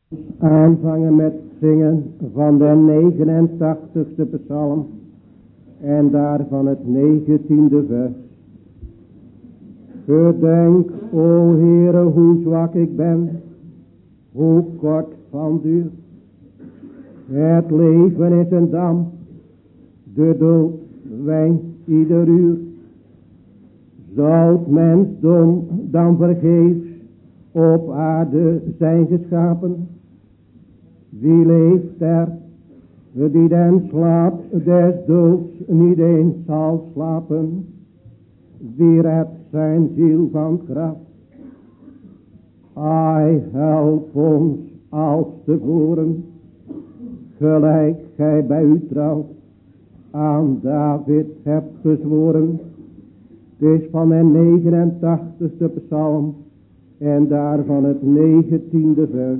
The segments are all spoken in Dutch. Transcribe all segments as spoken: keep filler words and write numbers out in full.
Aanvangen met zingen van de negenentachtigste psalm en daarvan het negentiende vers. Gedenk, o Heere, hoe zwak ik ben, hoe kort van duur. Het leven is een damp, de dood wijnt ieder uur. Zal het mensdom dan vergeefs op aarde zijn geschapen? Wie leeft er, die den slaap des doods niet eens zal slapen? Wie redt zijn ziel van het graf? Ai, help ons als tevoren, gelijk gij bij uw trouw aan David hebt gezworen. Het is van de negenentachtigste psalm en daarvan het negentiende vers.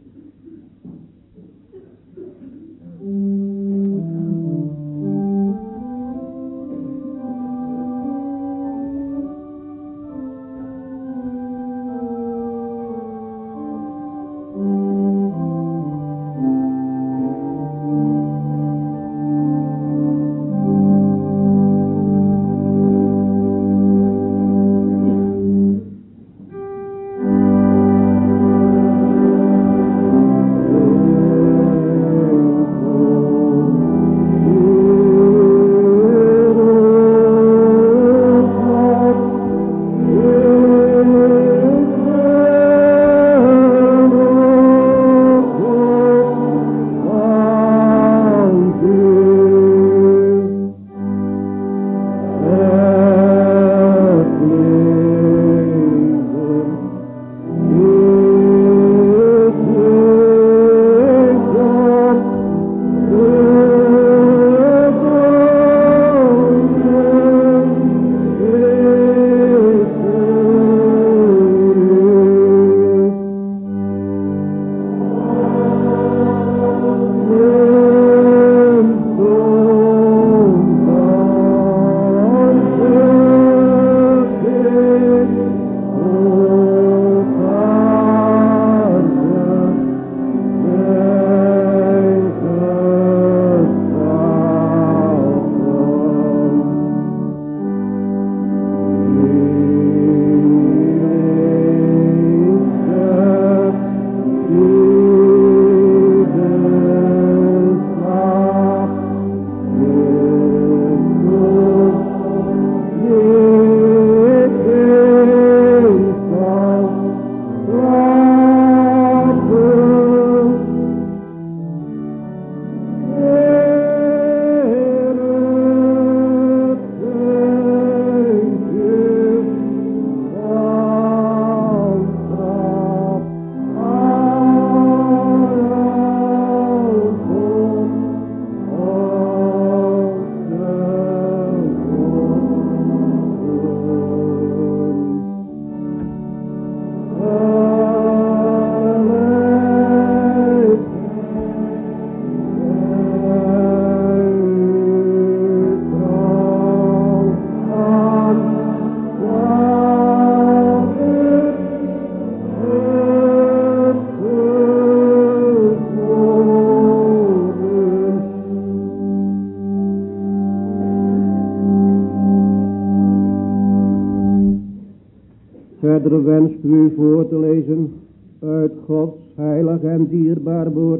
Verder wenst u voor te lezen uit Gods heilig en dierbaar woord,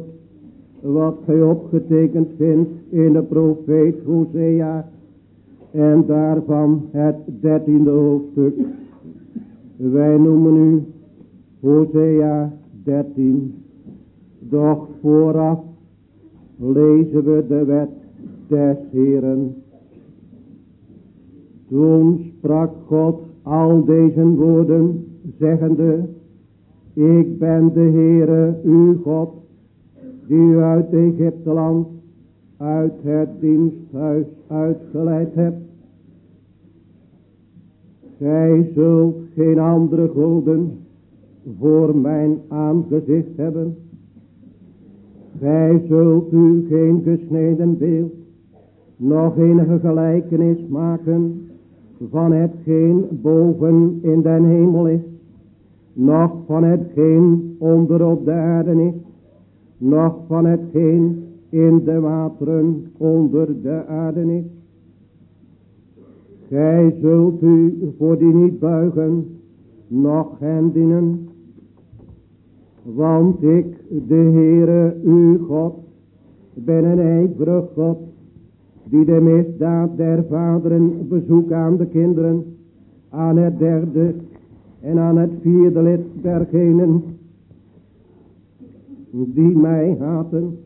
wat gij opgetekend vindt in de profeet Hosea en daarvan het dertiende hoofdstuk. Wij noemen u Hosea dertien, doch vooraf lezen we de wet des Heeren. Toen sprak God al deze woorden, zeggende: Ik ben de Heere, uw God, die u uit Egypteland, uit het diensthuis uitgeleid hebt. Gij zult geen andere goden voor mijn aangezicht hebben. Gij zult u geen gesneden beeld, nog enige gelijkenis maken van hetgeen boven in den hemel is, noch van hetgeen onder op de aarde is, noch van hetgeen in de wateren onder de aarde is. Gij zult u voor die niet buigen, noch hen dienen. Want ik, de Heere, uw God, ben een ijverig God, die de misdaad der vaderen bezoekt aan de kinderen, aan het derde en aan het vierde lid dergenen die mij haten.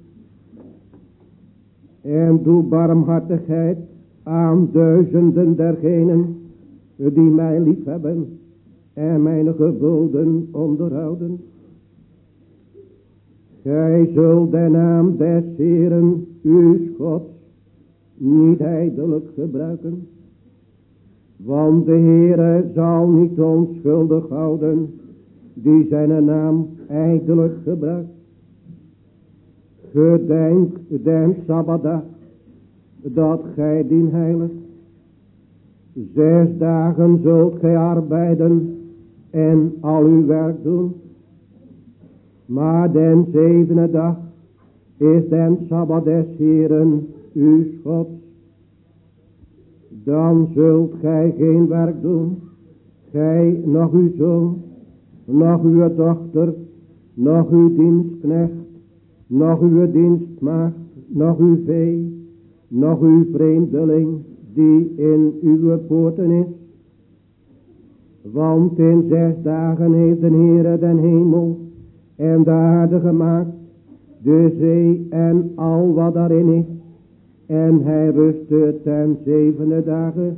En doe barmhartigheid aan duizenden dergenen die mij liefhebben en mijn geboden onderhouden. Gij zult de naam des Heeren, uw Gods, niet ijdelijk gebruiken. Want de Heere zal niet onschuldig houden die zijn naam ijdelijk gebruikt. Gedenk den Sabbatdag, dat gij dien heiligt. Zes dagen zult gij arbeiden en al uw werk doen. Maar den zevende dag is den Sabbat des Heeren, uw Gods. Dan zult gij geen werk doen, gij, nog uw zoon, nog uw dochter, nog uw dienstknecht, nog uw dienstmaagd, nog uw vee, nog uw vreemdeling, die in uw poorten is. Want in zes dagen heeft de Heere den hemel en de aarde gemaakt, de zee en al wat daarin is. En hij rustte ten zevende dagen.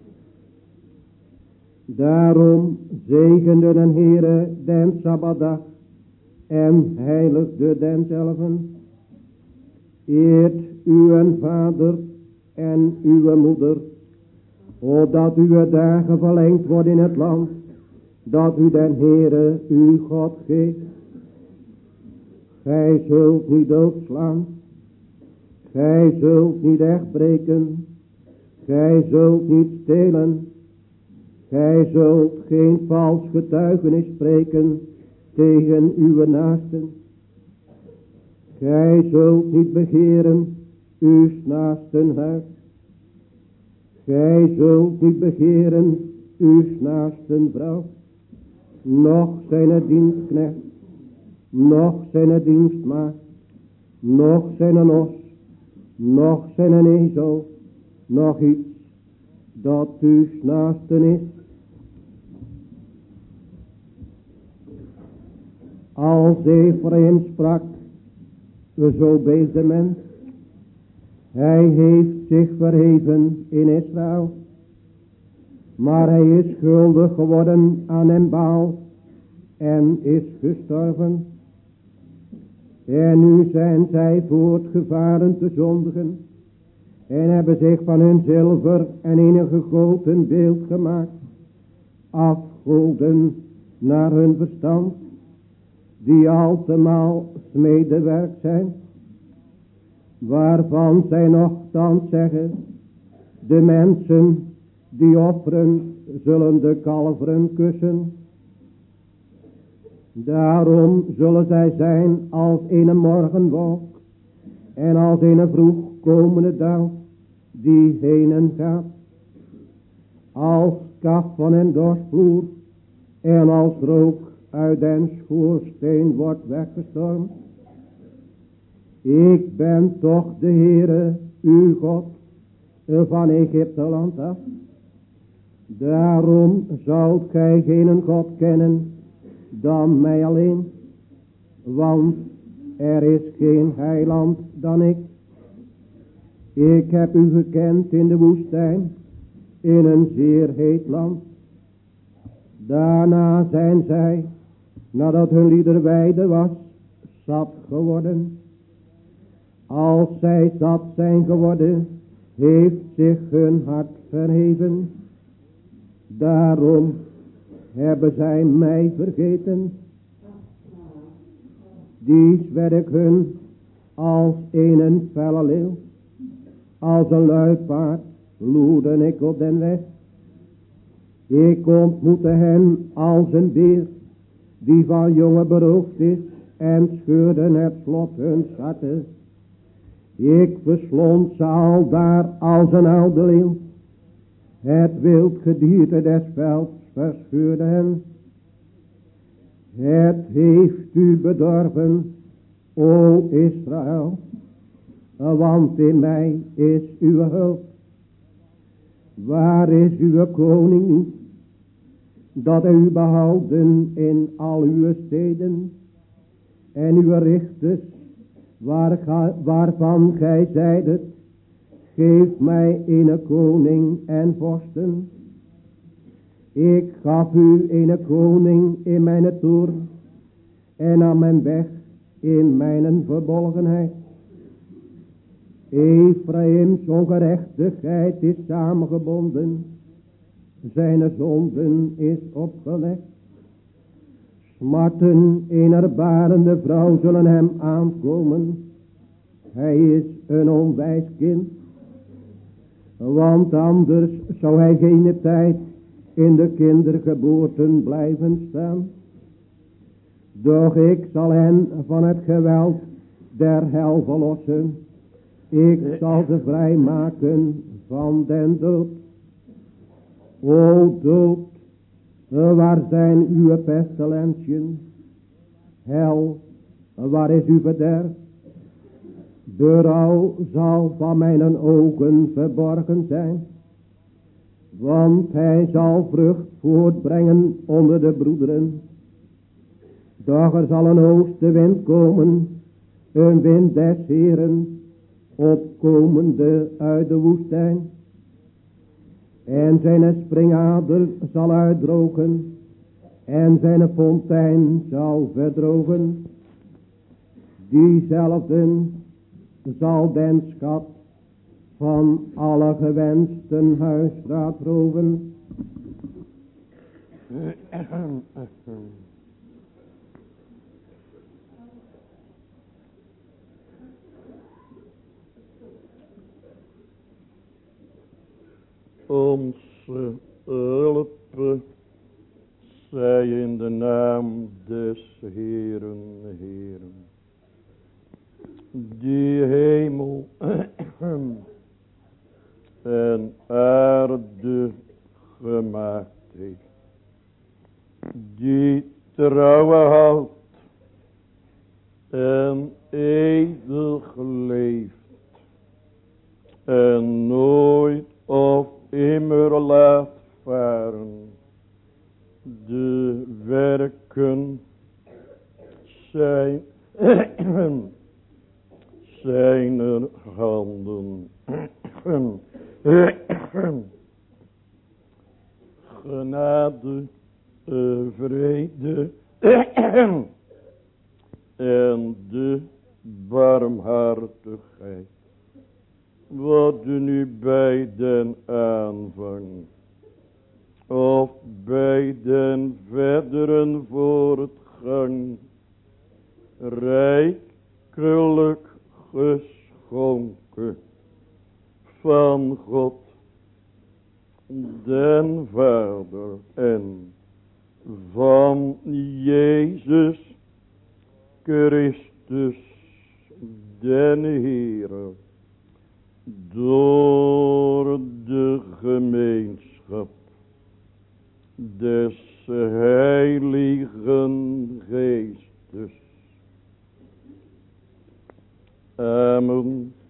Daarom zegende de Heere den Sabbatdag en heiligde denzelven. Eert uw vader en uw moeder, opdat uw dagen verlengd worden in het land, dat u den Heere uw God geeft. Gij zult niet doodslaan. Gij zult niet echtbreken. Gij zult niet stelen. Gij zult geen vals getuigenis spreken tegen uw naasten. Gij zult niet begeren uw naasten huis. Gij zult niet begeren uw naasten vrouw, noch zijn dienstknecht, noch zijn dienstmaagd, noch zijn os, noch zijn ezel, nog iets dat uw naasten is. Als Ephraim sprak, zo beefde de mens. Hij heeft zich verheven in Israël, maar hij is schuldig geworden aan een Baal en is gestorven. En nu zijn zij voortgevaren te zondigen en hebben zich van hun zilver en in een gegoten beeld gemaakt, afgoden naar hun verstand, die altemaal smedewerk zijn, waarvan zij nochtans zeggen, de mensen die offeren zullen de kalveren kussen. Daarom zullen zij zijn als een morgenwolk en als een vroeg komende dag die heen gaat, als kaf van een dorsvloer en als rook uit den schoorsteen wordt weggestormd. Ik ben toch de Heere, uw God, van Egypteland af. Daarom zult gij geen God kennen dan mij alleen, want er is geen heiland dan ik. Ik heb u gekend in de woestijn, in een zeer heet land. Daarna zijn zij, nadat hun liederweide was, zat geworden. Als zij zat zijn geworden, heeft zich hun hart verheven. Daarom hebben zij mij vergeten. Dies werd ik hun als een felle leeuw, als een luipaard loerde ik op den weg. Ik ontmoette hen als een beer die van jongen beroofd is en scheurden het slot hun schatten. Ik verslond ze al daar als een oude leeuw. Het wild gedierte des velds verscheurde hen. Het heeft u bedorven, o Israël, want in mij is uw hulp. Waar is uw koning nu, dat u behouden in al uw steden en uw richters, waar ga, waarvan gij zeidet, geef mij een koning en vorsten. Ik gaf u een koning in mijn toorn en aan mijn weg in mijn verbolgenheid. Ephraïms ongerechtigheid is samengebonden, zijn zonden is opgelegd. Smarten een barende vrouw zullen hem aankomen. Hij is een onwijs kind, want anders zou hij geen tijd in de kindergeboorten blijven staan. Doch ik zal hen van het geweld der hel verlossen. Ik zal ze vrijmaken van den dood. O dood, waar zijn uw pestilentiën? Hel, waar is uw verderf? De rouw zal van mijn ogen verborgen zijn, want hij zal vrucht voortbrengen onder de broederen. Doch er zal een oostenwind komen, een wind des Heeren, opkomende uit de woestijn. En zijn springader zal uitdrogen, en zijn fontein zal verdrogen. Diezelfde zal den schat van alle gewensten huisraad roven. Onze hulp zij in de naam des Heeren, Heeren, die hemel en aarde gemaakt heeft, die trouwen houdt en eeuwig leeft en nooit of immer laat varen de werken zijn zijner handen. Genade, vrede en de barmhartigheid, wat nu bij den aanvang of bij den verderen voortgang rijkelijk geschonken van God den Vader en van Jezus Christus den Heere, door de gemeenschap des Heiligen Geestes. Amen.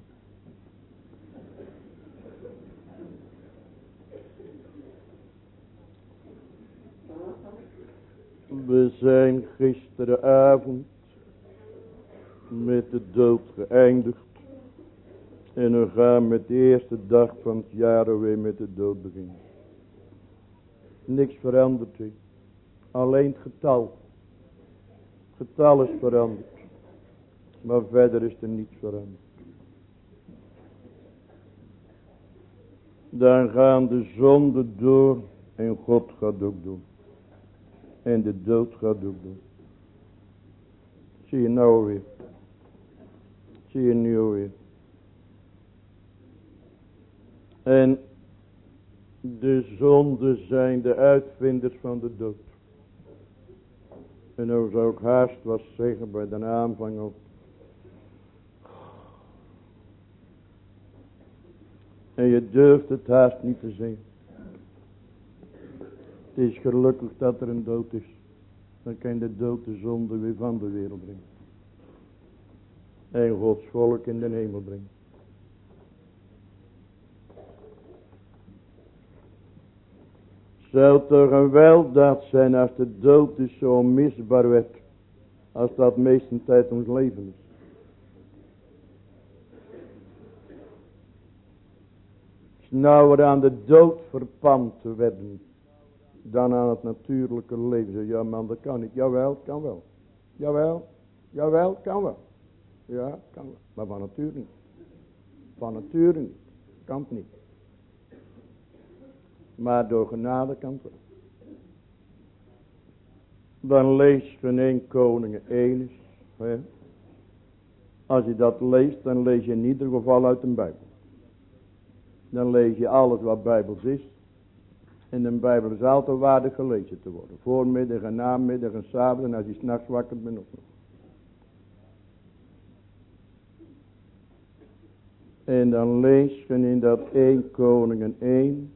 We zijn gisteravond met de dood geëindigd. En we gaan met de eerste dag van het jaar weer met de dood beginnen. Niks verandert hier. Alleen het getal. Het getal is veranderd. Maar verder is er niets veranderd. Dan gaan de zonden door. En God gaat ook doen. En de dood gaat ook doen. Zie je nou weer. Zie je nu weer. En de zonden zijn de uitvinders van de dood. En nou zou ik haast wat zeggen bij de aanvang ook. En je durft het haast niet te zeggen. Het is gelukkig dat er een dood is. Dan kan de dood de zonde weer van de wereld brengen. En Gods volk in de hemel brengen. Zou toch een weldaad zijn als de dood dus zo onmisbaar werd. Als dat meestentijd ons leven is. Is nauwer aan de dood verpand te werden. Dan aan het natuurlijke leven. Ja man, dat kan niet. Jawel, het kan wel. Jawel, jawel, het kan wel. Ja, het kan wel. Maar van nature niet. Van nature niet. Kan het niet. Maar door genade kan het wel. Dan lees je in één Koningen één is. Hè? Als je dat leest, dan lees je in ieder geval uit de Bijbel. Dan lees je alles wat Bijbels is. En de Bijbel is altijd waardig gelezen te worden. Voormiddag en namiddag en s'avonds en als je 's nachts wakker bent ook nog. En dan lees je in dat één Koningen één.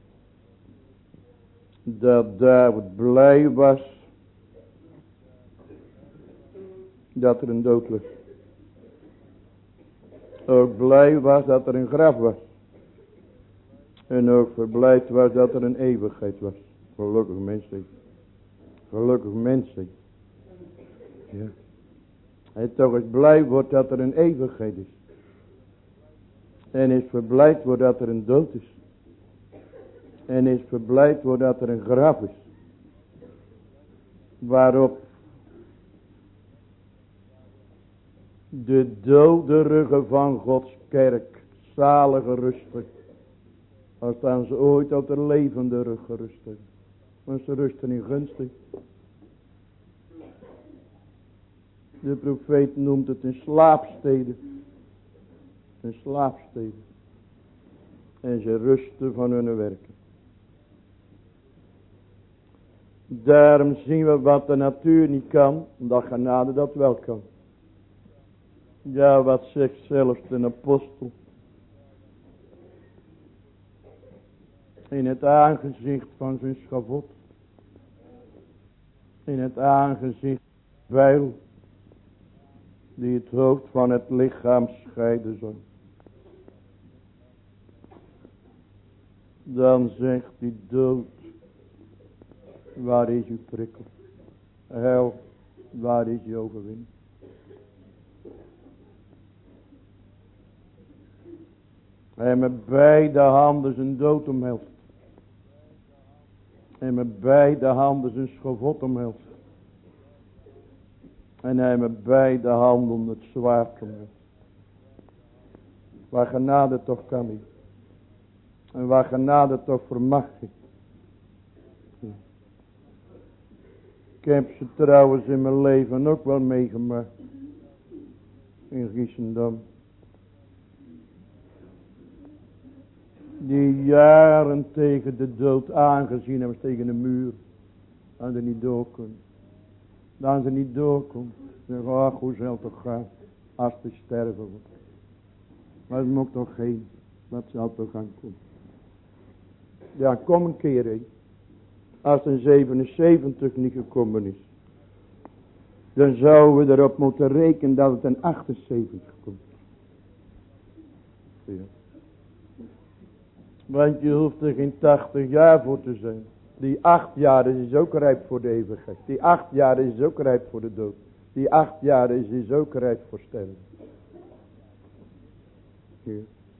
Dat David blij was. Dat er een dood ligt. Ook blij was dat er een graf was. En ook verblijd was dat er een eeuwigheid was. Gelukkig mensen. Gelukkig mensen. Ja. En toch eens blij wordt dat er een eeuwigheid is. En is verblijd wordt dat er een dood is. En is verblijd wordt dat er een graf is. Waarop de doderige van Gods kerk zalige rusten. Als dan ze ooit op de levende rug gerust hebben. Want ze rusten in gunstig. De profeet noemt het een slaapstede. Een slaapstede. En ze rusten van hun werken. Daarom zien we wat de natuur niet kan. Dat genade dat wel kan. Ja, wat zegt zelfs de apostel. In het aangezicht van zijn schavot. In het aangezicht van bijl. Die het hoofd van het lichaam scheiden zal. Dan zegt die dood. Waar is uw prikkel? Hel, waar is uw overwinning? Hij met beide handen zijn dood omhelst. En met beide handen zijn schavot omhelst. En hij met beide handen het zwaard omhelst. Waar genade toch kan niet. En waar genade toch vermag niet. Ik heb ze trouwens in mijn leven ook wel meegemaakt. In Giessendam. Die jaren tegen de dood aangezien hebben, tegen de muur. Dat ze niet door kunnen. Dat ze niet doorkomt. Zeg, ach, hoe zal het toch gaan. Als te sterven wordt. Maar het moet toch geen. Dat zal toch gaan komen. Ja, kom een keer heen. Als een zevenenzeventig niet gekomen is. Dan zouden we erop moeten rekenen dat het een achtenzeventig komt. Ja. Want je hoeft er geen tachtig jaar voor te zijn. Die acht jaar is ook rijp voor de eeuwigheid. Die acht jaar is ook rijp voor de dood. Die acht jaar is, is ook rijp voor sterven. Ja.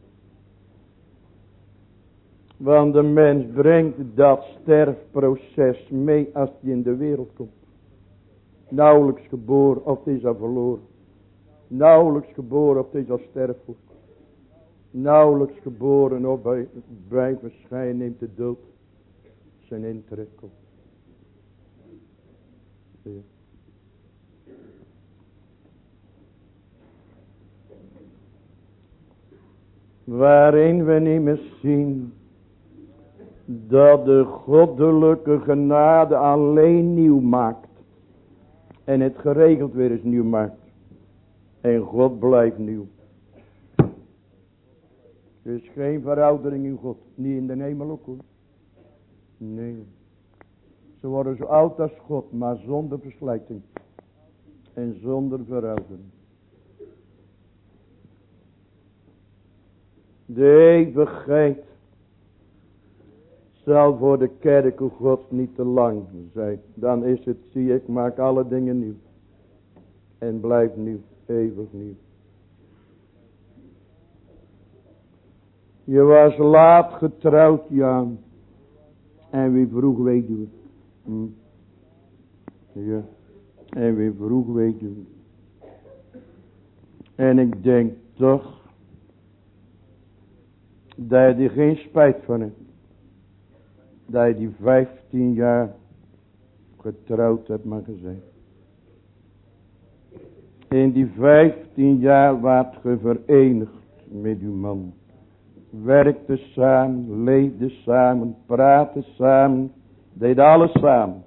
Want de mens brengt dat sterfproces mee als hij in de wereld komt. Nauwelijks geboren of het is al verloren. Nauwelijks geboren of het is al sterfelijk. Nauwelijks geboren of bij, bij verschijnen neemt de dood zijn intrek op. Ja. Waarin we niet meer zien dat de goddelijke genade alleen nieuw maakt. En het geregeld weer eens nieuw maakt. En God blijft nieuw. Er is geen veroudering in God. Niet in de hemel ook hoor. Nee. Ze worden zo oud als God. Maar zonder verslijting. En zonder veroudering. De eeuwigheid zal voor de kerken Gods niet te lang zijn. Dan is het, zie ik, maak alle dingen nieuw. En blijf nieuw, eeuwig nieuw. Je was laat getrouwd, ja. En wie vroeg weduwe. Hm. Ja. En wie vroeg weduwe. En ik denk toch dat je er geen spijt van hebt. Dat je die vijftien jaar getrouwd hebt maar gezegd. In die vijftien jaar waart ge verenigd met uw man. Werkte samen, leefde samen, praatte samen, deed alles samen.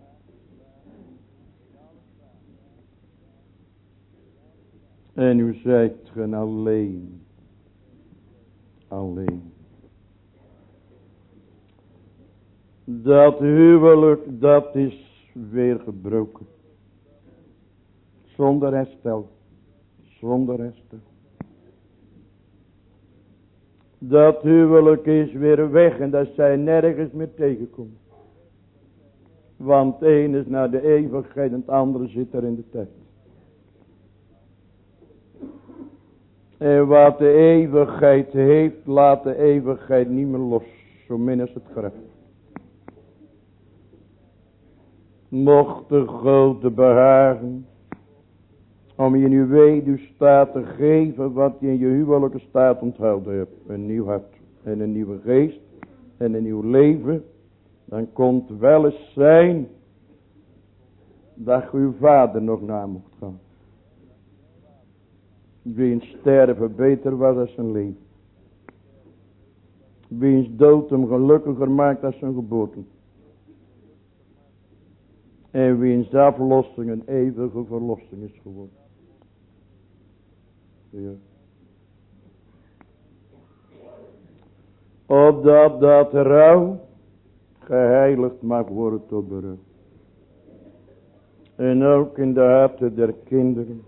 En u zijt ge alleen. Alleen. Dat huwelijk, dat is weer gebroken. Zonder herstel. Zonder herstel. Dat huwelijk is weer weg en dat zij nergens meer tegenkomen. Want het een is naar de eeuwigheid en het andere zit er in de tijd. En wat de eeuwigheid heeft, laat de eeuwigheid niet meer los. Zo min als het graf. Mocht de grote behagen om je in je weduwstaat te geven wat je in je huwelijke staat onthouden hebt. Een nieuw hart en een nieuwe geest en een nieuw leven. Dan kon het wel eens zijn dat je uw vader nog na mocht gaan. Wiens sterven beter was dan zijn leven. Wiens dood hem gelukkiger maakt dan zijn geboorte. En wiens aflossing een eeuwige verlossing is geworden. Ja. Opdat dat rouw geheiligd mag worden tot berouw. En ook in de harten der kinderen.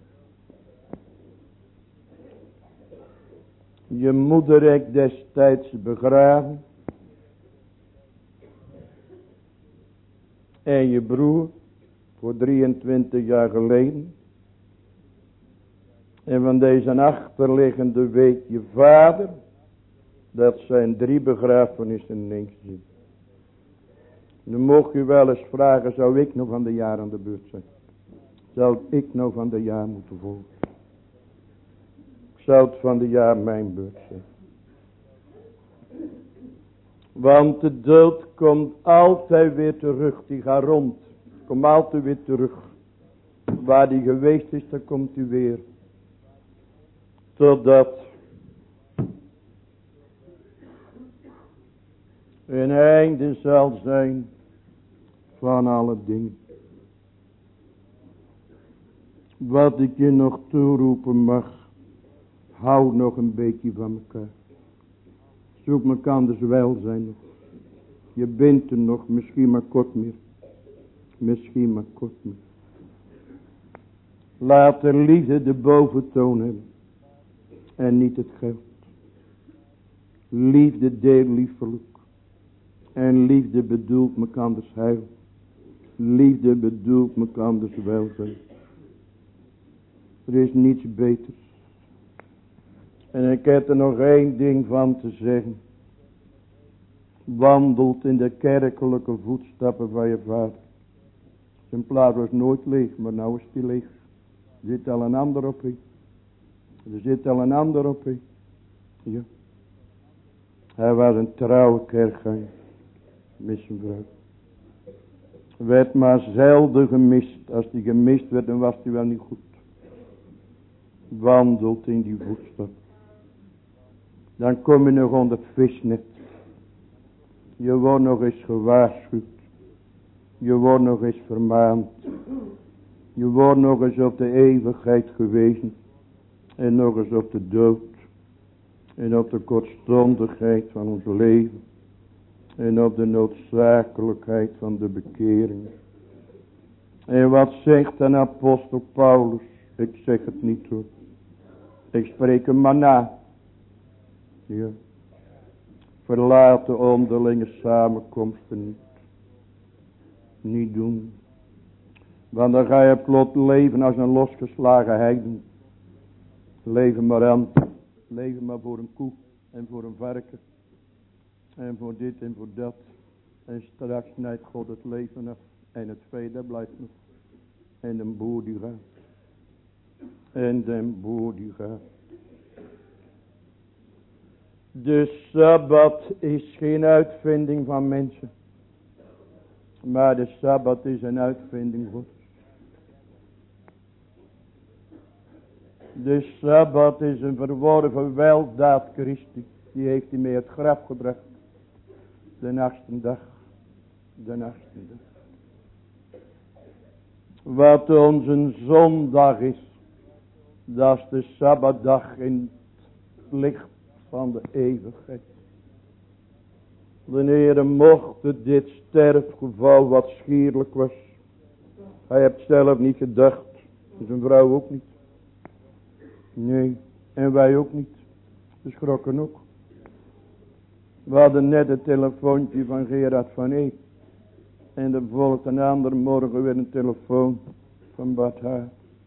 Je moeder heeft destijds begraven. En je broer voor drieëntwintig jaar geleden. En van deze achterliggende weet je vader. Dat zijn drie begrafenissen in één gezin. Nu mocht je wel eens vragen, zou ik nog van de jaar aan de beurt zijn? Zou ik nou van de jaar moeten volgen? Zou het van de jaar mijn beurt zijn? Want de dood komt altijd weer terug. Die gaat rond. Komt altijd weer terug. Waar die geweest is, dan komt hij weer. Totdat een einde zal zijn van alle dingen. Wat ik je nog toeroepen mag. Hou nog een beetje van elkaar. Zoek mekanders welzijn nog. Je bent er nog, misschien maar kort meer. Misschien maar kort meer. Laat de liefde de boventoon hebben. En niet het geld. Liefde deelt liefelijk. En liefde bedoelt mekanders heil. Liefde bedoelt mekanders welzijn. Er is niets beters. En ik heb er nog één ding van te zeggen. Wandelt in de kerkelijke voetstappen van je vader. Zijn plaats was nooit leeg, maar nou is die leeg. Er zit al een ander op in. Er zit al een ander op in. Ja. Hij was een trouwe kerkganger. Met zijn vrouw. Werd maar zelden gemist. Als die gemist werd, dan was hij wel niet goed. Wandelt in die voetstappen. Dan kom je nog onder het visnet. Je wordt nog eens gewaarschuwd. Je wordt nog eens vermaand. Je wordt nog eens op de eeuwigheid gewezen. En nog eens op de dood. En op de kortstondigheid van ons leven. En op de noodzakelijkheid van de bekering. En wat zegt een apostel Paulus? Ik zeg het niet hoor. Ik spreek hem maar na. Ja. Verlaat de onderlinge samenkomsten niet. Niet doen. Want dan ga je plot leven als een losgeslagen heiden. Leven maar aan. Leven maar voor een koe en voor een varken. En voor dit en voor dat. En straks snijdt God het leven af. En het vee dat blijft nog. En de boer die gaat. En de boer die gaat. De Sabbat is geen uitvinding van mensen. Maar de Sabbat is een uitvinding Gods. De Sabbat is een verworven weldaad Christi. Die heeft hij mee het graf gebracht. De achtste dag. De achtste dag. Wat onze zondag is. Dat is de Sabbatdag in het licht van de eeuwigheid. De Heere mocht dit sterfgeval wat schierlijk was. Hij heeft zelf niet gedacht. Zijn vrouw ook niet. Nee, en wij ook niet. We schrokken ook. We hadden net het telefoontje van Gerard van Eek. En er volgt een andere morgen weer een telefoon van Bart Haar.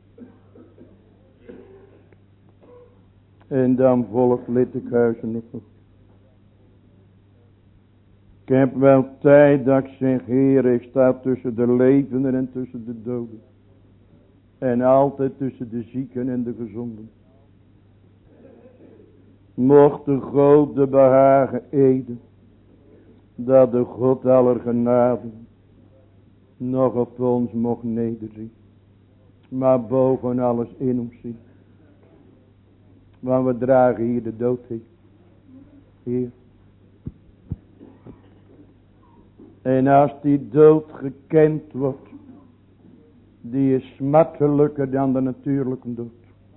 En dan volgt Littekhuizen nog. Ik heb wel tijd dat ik zeg, Heer, ik sta tussen de levenden en tussen de doden. En altijd tussen de zieken en de gezonden. Mocht de God de behagen eden, dat de God aller genade nog op ons mocht nederzien. Maar boven alles in ons zien. Want we dragen hier de dood heen. Heer. En als die dood gekend wordt, die is smartelijker dan de natuurlijke dood.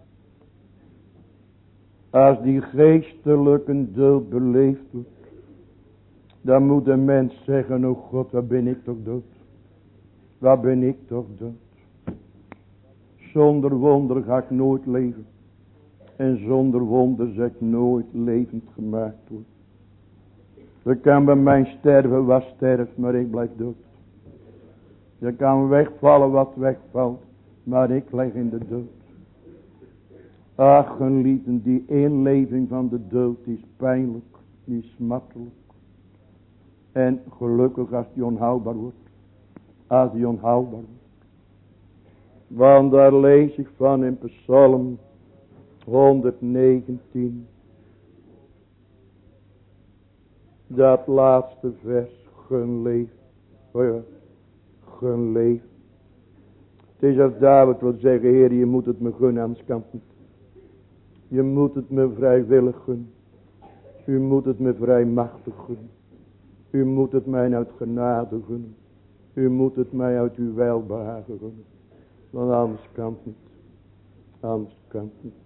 Als die geestelijke dood beleefd wordt, dan moet de mens zeggen, oh God, waar ben ik toch dood? Waar ben ik toch dood? Zonder wonder ga ik nooit leven. En zonder wonder zal ik nooit levend gemaakt worden. Er kan bij mij sterven wat sterft, maar ik blijf dood. Er kan wegvallen wat wegvalt, maar ik lig in de dood. Ach, geliefden, die inleving van de dood is pijnlijk, die is smartelijk. En gelukkig als die onhoudbaar wordt. Als die onhoudbaar wordt. Want daar lees ik van in Psalm honderdnegentien. Dat laatste vers, gun leven. Oh ja, gun leven. Het is als David wil zeggen, Heer, je moet het me gunnen, anders kan het niet. Je moet het me vrijwillig gunnen. U moet het me vrijmachtig gunnen. U moet het mij uit genade gunnen. U moet het mij uit uw welbehagen gunnen. Want anders kan het niet. Anders kan het niet.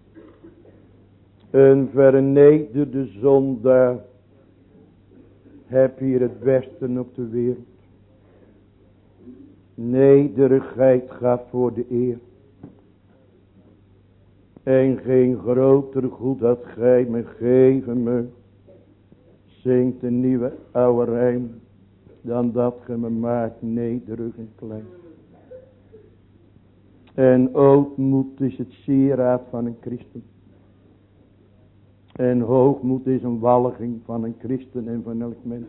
Een vernederde zondaar heb hier het beste op de wereld. Nederigheid gaat voor de eer. En geen groter goed dat gij me geven me. Zingt een nieuwe oude rijm. Dan dat ge me maakt nederig en klein. En ootmoed is het sieraad van een christen. En hoogmoed is een walging van een christen en van elk mens.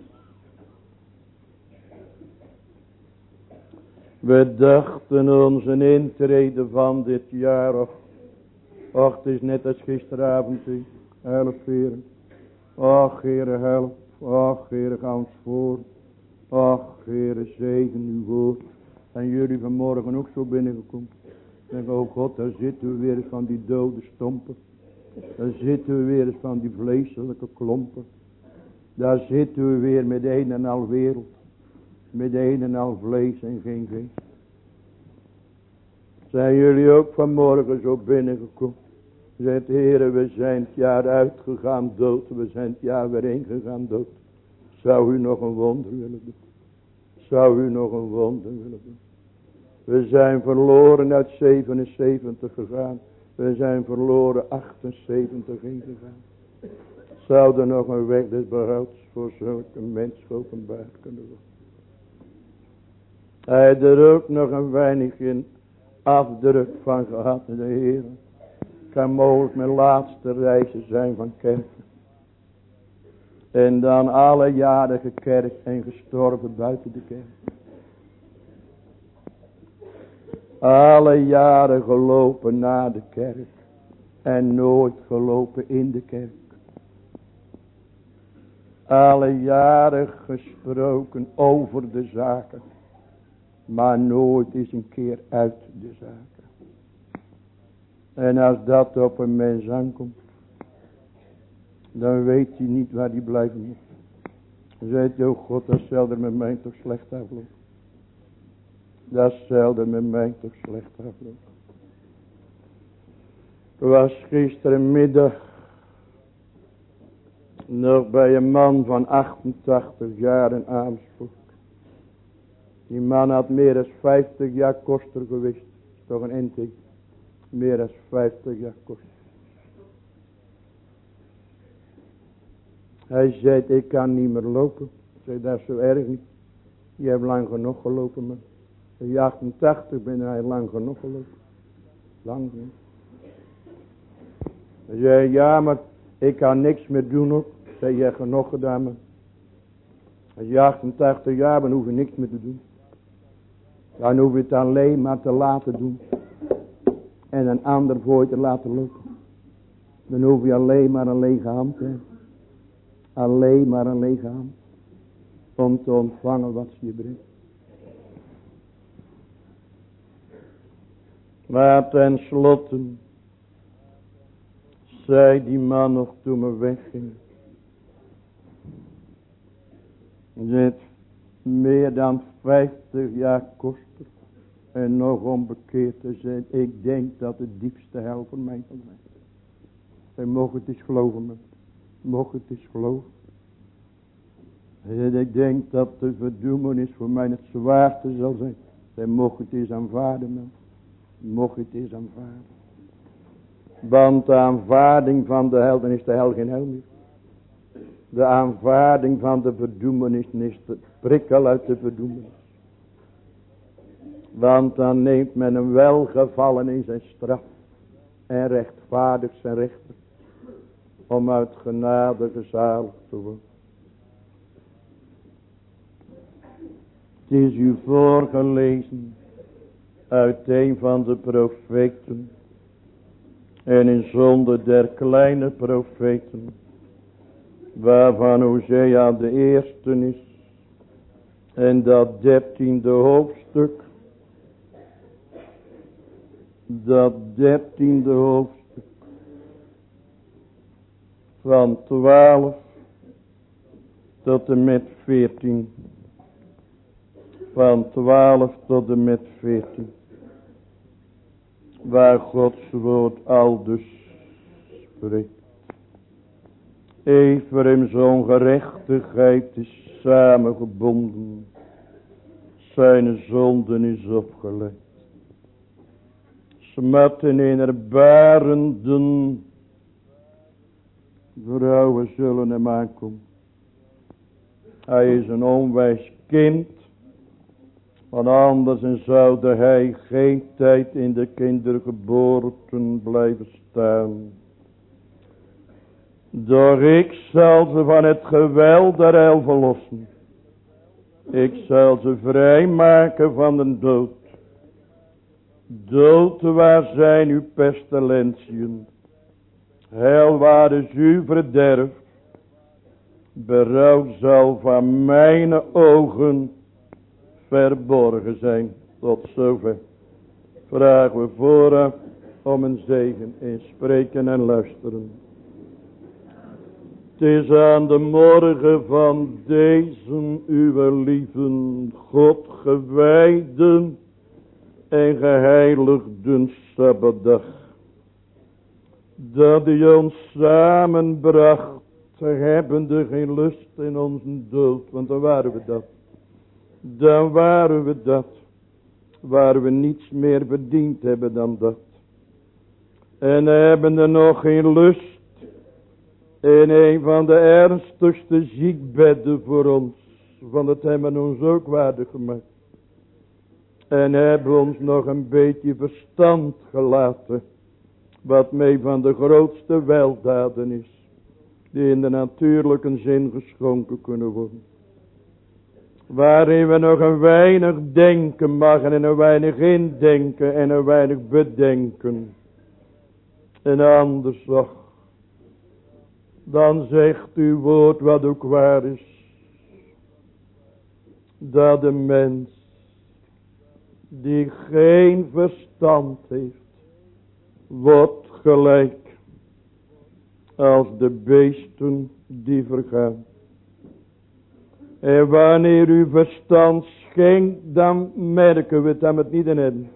We dachten onze intrede van dit jaar. Och, och het is net als gisteravond. Help, Heer. Och, Heer, help. Och, Heer, ga ons voor. Och, Heer, zegen uw woord. En jullie vanmorgen ook zo binnengekomen. Denk, oh God, daar zitten we weer eens van die dode stompen. Daar zitten we weer eens van die vleeselijke klompen. Daar zitten we weer met een en al wereld. Met een en al vlees en geen geest. Zijn jullie ook vanmorgen zo binnengekomen? Zegt, Heere, we zijn het jaar uitgegaan dood. We zijn het jaar weer ingegaan dood. Zou u nog een wonder willen doen? Zou u nog een wonder willen doen? We zijn verloren uit zevenenzeventig gegaan. We zijn verloren achtenzeventig ingegaan. Zou er nog een weg des behouds voor zo'n mens geopenbaard kunnen worden? Hij er ook nog een weinig in afdruk van gehad, de Heer. Kan mogelijk mijn laatste reizen zijn van kerken. En dan alle jaren gekerkt en gestorven buiten de kerk. Alle jaren gelopen naar de kerk. En nooit gelopen in de kerk. Alle jaren gesproken over de zaken. Maar nooit eens een keer uit de zaken. En als dat op een mens aankomt. Dan weet hij niet waar hij blijven moet. Dan zegt hij, oh God, dat zal er met mij toch slecht aflopen. Dat zal er met mij toch slecht aflopen. Er was gisterenmiddag nog bij een man van achtentachtig jaar in Amersfoort. Die man had meer dan vijftig jaar koster geweest. Toch een intake. Meer dan vijftig jaar koster. Hij zei, ik kan niet meer lopen. Ik zei, dat is zo erg niet. Je hebt lang genoeg gelopen, man. In achtentachtig ben hij lang genoeg gelopen. Lang genoeg. Hij zei, ja, maar ik kan niks meer doen ook. Ik zei, je hebt genoeg gedaan, man. Als je achtentachtig jaar bent, hoef je niks meer te doen. Dan hoef je het alleen maar te laten doen. En een ander voor je te laten lopen. Dan hoef je alleen maar een lege hand te hebben. Alleen maar een lege hand. Om te ontvangen wat ze je brengt. Maar ten slotte. Zei die man nog toen we wegging. Zit meer dan vijftig jaar koster. En nog onbekeerd te zijn. Ik denk dat het diepste hel voor mij zal zijn. En mocht het eens geloven, man. Mocht het eens geloven. En ik denk dat de verdoemenis voor mij het zwaarste zal zijn. En mocht het eens aanvaarden, man. Mocht het eens aanvaarden. Want de aanvaarding van de hel, dan is de hel geen hel meer. De aanvaarding van de verdoemenis is de prikkel uit de verdoemenis. Want dan neemt men een welgevallen in zijn straf. En rechtvaardig zijn rechter. Om uit genade gezaligd te worden. Het is u voorgelezen. Uit een van de profeten. En in zonde der kleine profeten. Waarvan Hosea de eerste is. En dat dertiende hoofdstuk. Dat dertiende hoofdstuk. Van twaalf tot en met veertien. Van twaalf tot en met veertien. Waar Gods woord aldus spreekt. Ephraim's ongerechtigheid is samengebonden. Zijn zonden is opgelegd. Smatten in er barenden. Vrouwen zullen hem aankomen. Hij is een onwijs kind. Want anders zou hij geen tijd in de kindergeboorten blijven staan. Doch ik zal ze van het geweld der hel verlossen. Ik zal ze vrijmaken van de dood. Dood, waar zijn uw pestilentiën? Hel, waar is uw verderf? Berouw zal van mijn ogen verborgen zijn. Tot zover. Vragen we vooraf om een zegen in spreken en luisteren. Het is aan de morgen van deze uw lieve God gewijde en geheiligden Sabbatdag, dat u ons samenbracht, hebbende geen lust in onze dood, want dan waren we dat. Dan waren we dat, waar we niets meer verdiend hebben dan dat. En hebben er nog geen lust in een van de ernstigste ziekbedden voor ons, want het hebben ons ook waardig gemaakt. En hebben ons nog een beetje verstand gelaten, wat mee van de grootste weldaden is, die in de natuurlijke zin geschonken kunnen worden. Waarin we nog een weinig denken mogen en een weinig indenken en een weinig bedenken. En anders nog, dan zegt uw woord wat ook waar is, dat de mens die geen verstand heeft, wordt gelijk als de beesten die vergaan. En wanneer u verstand schenkt, dan merken we het dat we het niet in hebben.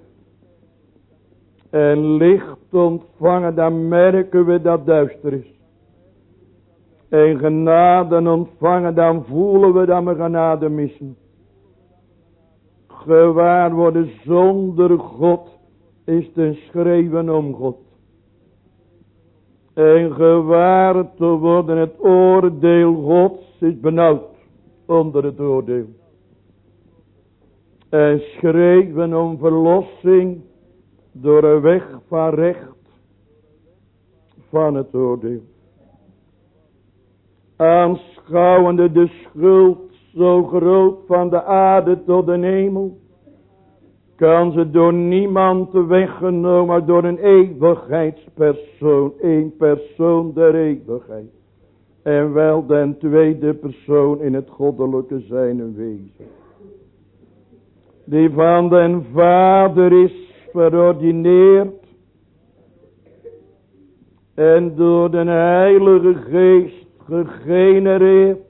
En licht ontvangen, dan merken we dat duister is. En genade ontvangen, dan voelen we dat we genade missen. Gewaar worden zonder God is te schreeuwen om God. En gewaar te worden het oordeel Gods is benauwd onder het oordeel. En schreeuwen om verlossing door een weg van recht van het oordeel. Aanschouwende de schuld zo groot van de aarde tot de hemel, kan ze door niemand weggenomen, maar door een eeuwigheidspersoon, één persoon der eeuwigheid. En wel den tweede persoon in het goddelijke zijn en wezen. Die van den Vader is verordineerd en door de Heilige Geest gegenereerd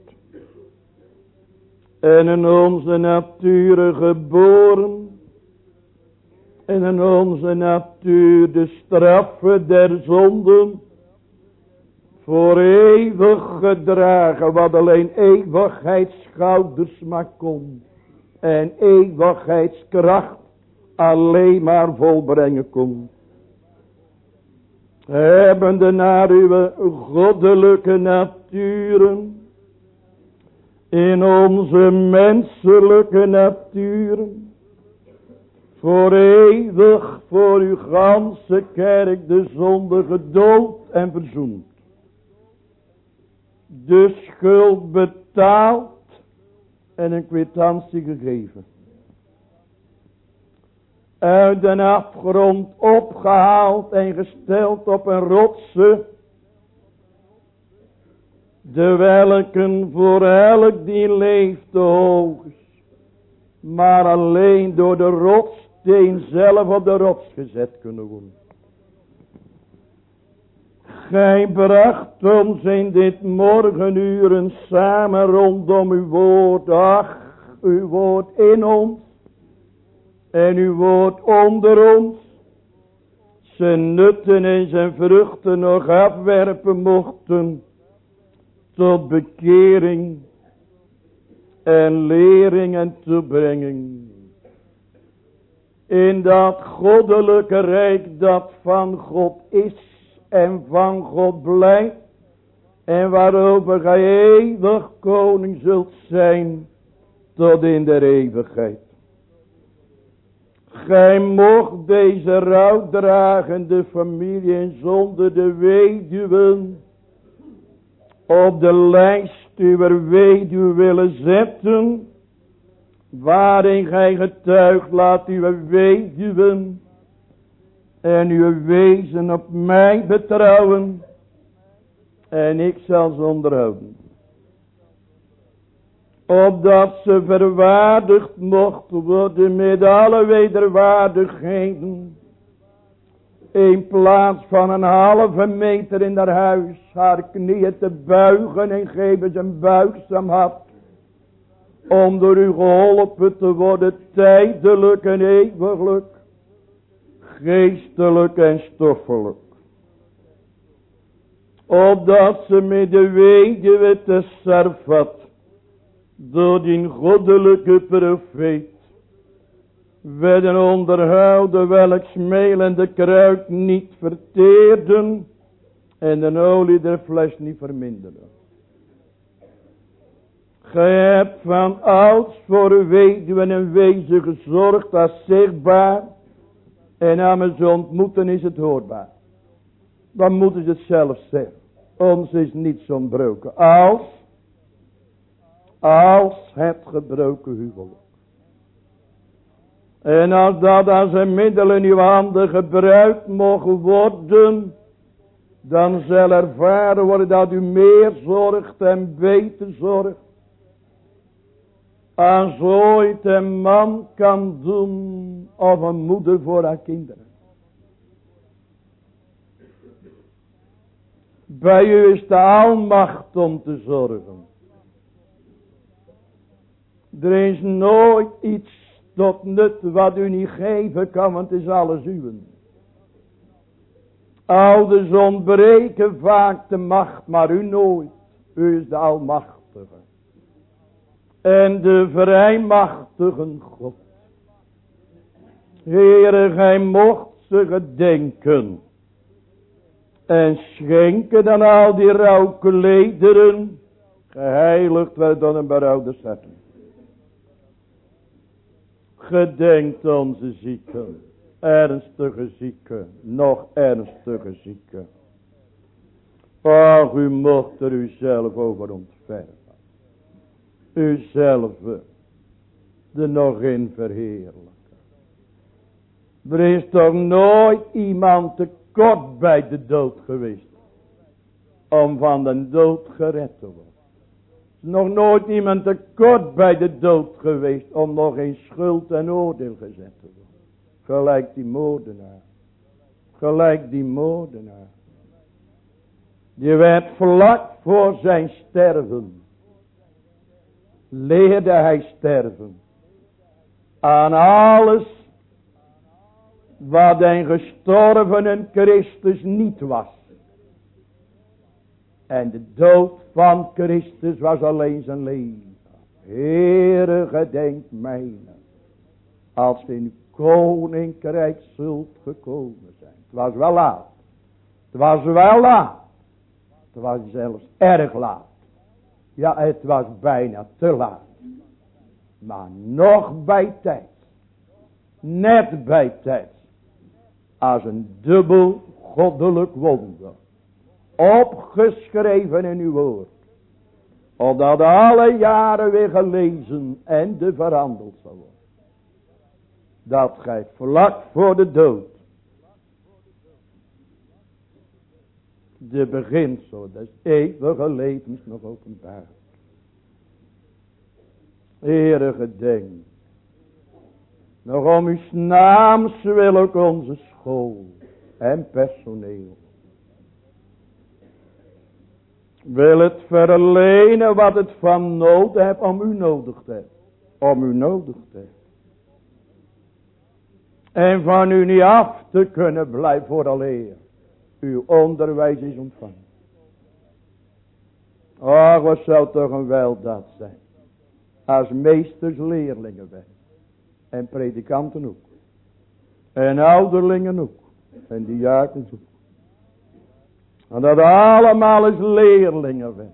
en in onze natuur geboren en in onze natuur de straffen der zonden voor eeuwig gedragen, wat alleen eeuwigheidsschouders maar kon en eeuwigheidskracht alleen maar volbrengen kon. Hebbende naar uw goddelijke naturen in onze menselijke naturen voor eeuwig voor uw ganse kerk de zonde gedood en verzoend. De schuld betaald en een kwitantie gegeven. Uit de afgrond opgehaald en gesteld op een rotse, de welken voor elk die leeft te hoog is, maar alleen door de rotssteen zelf op de rots gezet kunnen worden. Gij bracht ons in dit morgenuren samen rondom uw woord. Ach, uw woord in ons en uw woord onder ons. Zijn nutten en zijn vruchten nog afwerpen mochten tot bekering en lering en toebrenging. In dat goddelijke rijk dat van God is en van God blijft en waarover gij eeuwig koning zult zijn tot in de eeuwigheid. Gij mocht deze rouwdragende familie en zonder de weduwen op de lijst uw weduwe willen zetten, waarin gij getuigt, laat uw weduwen en uw wezen op mij betrouwen en ik zal ze onderhouden. Opdat ze verwaardigd mocht worden met alle wederwaardigheden. In plaats van een halve meter in haar huis haar knieën te buigen en geven ze een buigzaam hart. Om door u geholpen te worden tijdelijk en eeuwiglijk geestelijk en stoffelijk. Opdat ze met de weduwe te Sarfat, door die goddelijke profeet, werden onderhouden welk smelende kruid niet verteerden en de olie der fles niet verminderden. Gij hebt van ouds voor weduwen en wezen gezorgd als zichtbaar en aan ze ontmoeten is het hoorbaar. Dan moeten ze het zelf zeggen. Ons is niets ontbroken als, als het gebroken huwelijk. En als dat als een middel in uw handen gebruikt mogen worden, dan zal ervaren worden dat u meer zorgt en beter zorgt, als ooit een man kan doen of een moeder voor haar kinderen. Bij u is de almacht om te zorgen. Er is nooit iets tot nut wat u niet geven kan, want het is alles uw. Ouders ontbreken vaak de macht, maar u nooit. U is de almachtige. En de vrijmachtige God. Heere, gij mocht ze gedenken. En schenken dan al die rouwklederen, geheiligd werd dan een berouwde zetten. Gedenkt onze zieken, ernstige zieken, nog ernstige zieken. Ach, u mocht er uzelf over ontfermen. Uzelf er nog in verheerlijken. Er is toch nooit iemand te kort bij de dood geweest om van de dood gered te worden. Er is nog nooit iemand te kort bij de dood geweest om nog in schuld en oordeel gezet te worden. Gelijk die moordenaar. Gelijk die moordenaar. Die werd vlak voor zijn sterven. Leerde hij sterven. Aan alles wat een gestorvene Christus niet was. En de dood van Christus was alleen zijn leven. Heere, gedenk mij, als in uw koninkrijk zult gekomen zijn. Het was wel laat. Het was wel laat. Het was zelfs erg laat. Ja, het was bijna te laat. Maar nog bij tijd. Net bij tijd. Als een dubbel goddelijk wonder. Opgeschreven in uw woord. Opdat alle jaren weer gelezen en de verhandeld zal worden. Dat gij vlak voor de dood. De beginsel des eeuwige levens nog openbaar. Heere, gedenk. Nog om uw naams wil ook onze school en personeel. Wil het verlenen wat het van nood heeft om u nodig te hebben. Om u nodig te hebben. En van u niet af te kunnen blijven vooraleer uw onderwijs is ontvangen. Ach, wat zou toch een weldaad zijn. Als meesters leerlingen werden. En predikanten ook. En ouderlingen ook. En diakens ook. En dat allemaal eens leerlingen werden.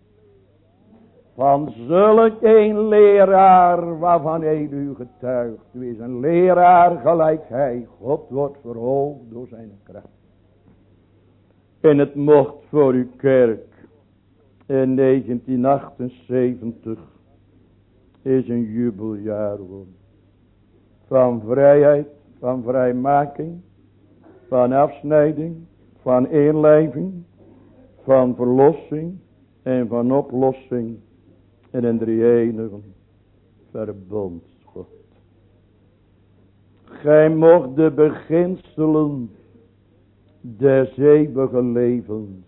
Van zulk een leraar waarvan hij u getuigt. U is een leraar gelijk hij. God wordt verhoogd door zijn kracht. En het mocht voor uw kerk in negentien achtenzeventig is een jubeljaar worden. Van vrijheid, van vrijmaking, van afsnijding, van inlijving, van verlossing en van oplossing in een drie-enige verbondsgod. Gij mocht de beginselen des eeuwige levens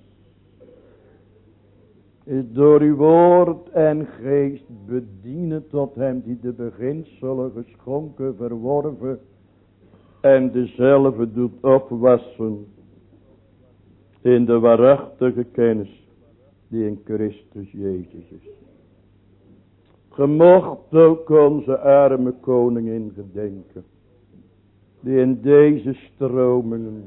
is door uw woord en geest bedienen tot hem die de beginselen geschonken, verworven en dezelfde doet opwassen in de waarachtige kennis die in Christus Jezus is. Gemocht ook onze arme koningin gedenken, die in deze stromingen,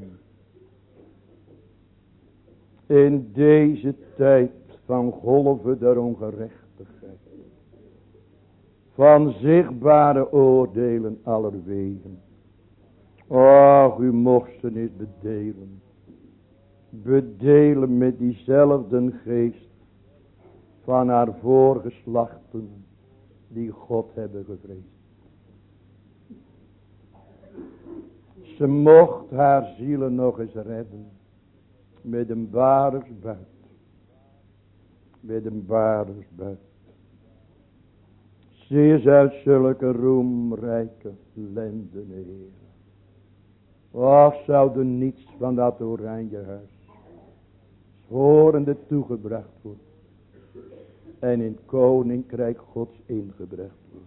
in deze tijd van golven der ongerechtigheid, van zichtbare oordelen aller wegen, ach, u mocht ze niet bedelen, bedelen met diezelfde geest van haar voorgeslachten die God hebben gevreesd. Ze mocht haar zielen nog eens redden met een barersbuit, met een barersbuit. Ze is uit zulke roemrijke lenden, Heer. Och, zou er niets van dat Oranjehuis horende toegebracht worden en in het koninkrijk Gods ingebracht worden.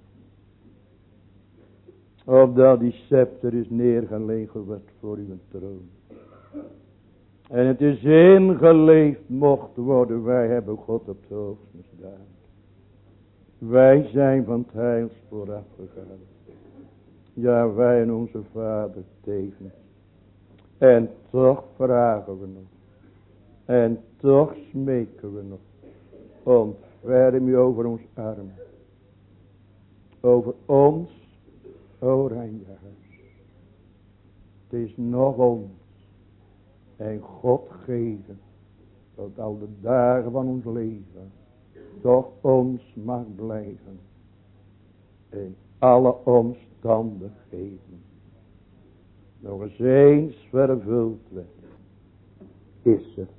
Opdat die scepter is neergelegen wordt voor uw troon. En het is ingeleefd mocht worden, wij hebben God op het hoogst misdaan. Wij zijn van het heils vooraf gegaan. Ja, wij en onze Vader tevens. En toch vragen we nog. En toch smeken we nog. Ontferm u over ons arm. Over ons Oranjehuis. Het is nog ons. En God geven. Tot al de dagen van ons leven. Toch ons mag blijven. In alle omstandigheden. Nog eens eens vervuld werd. Is er.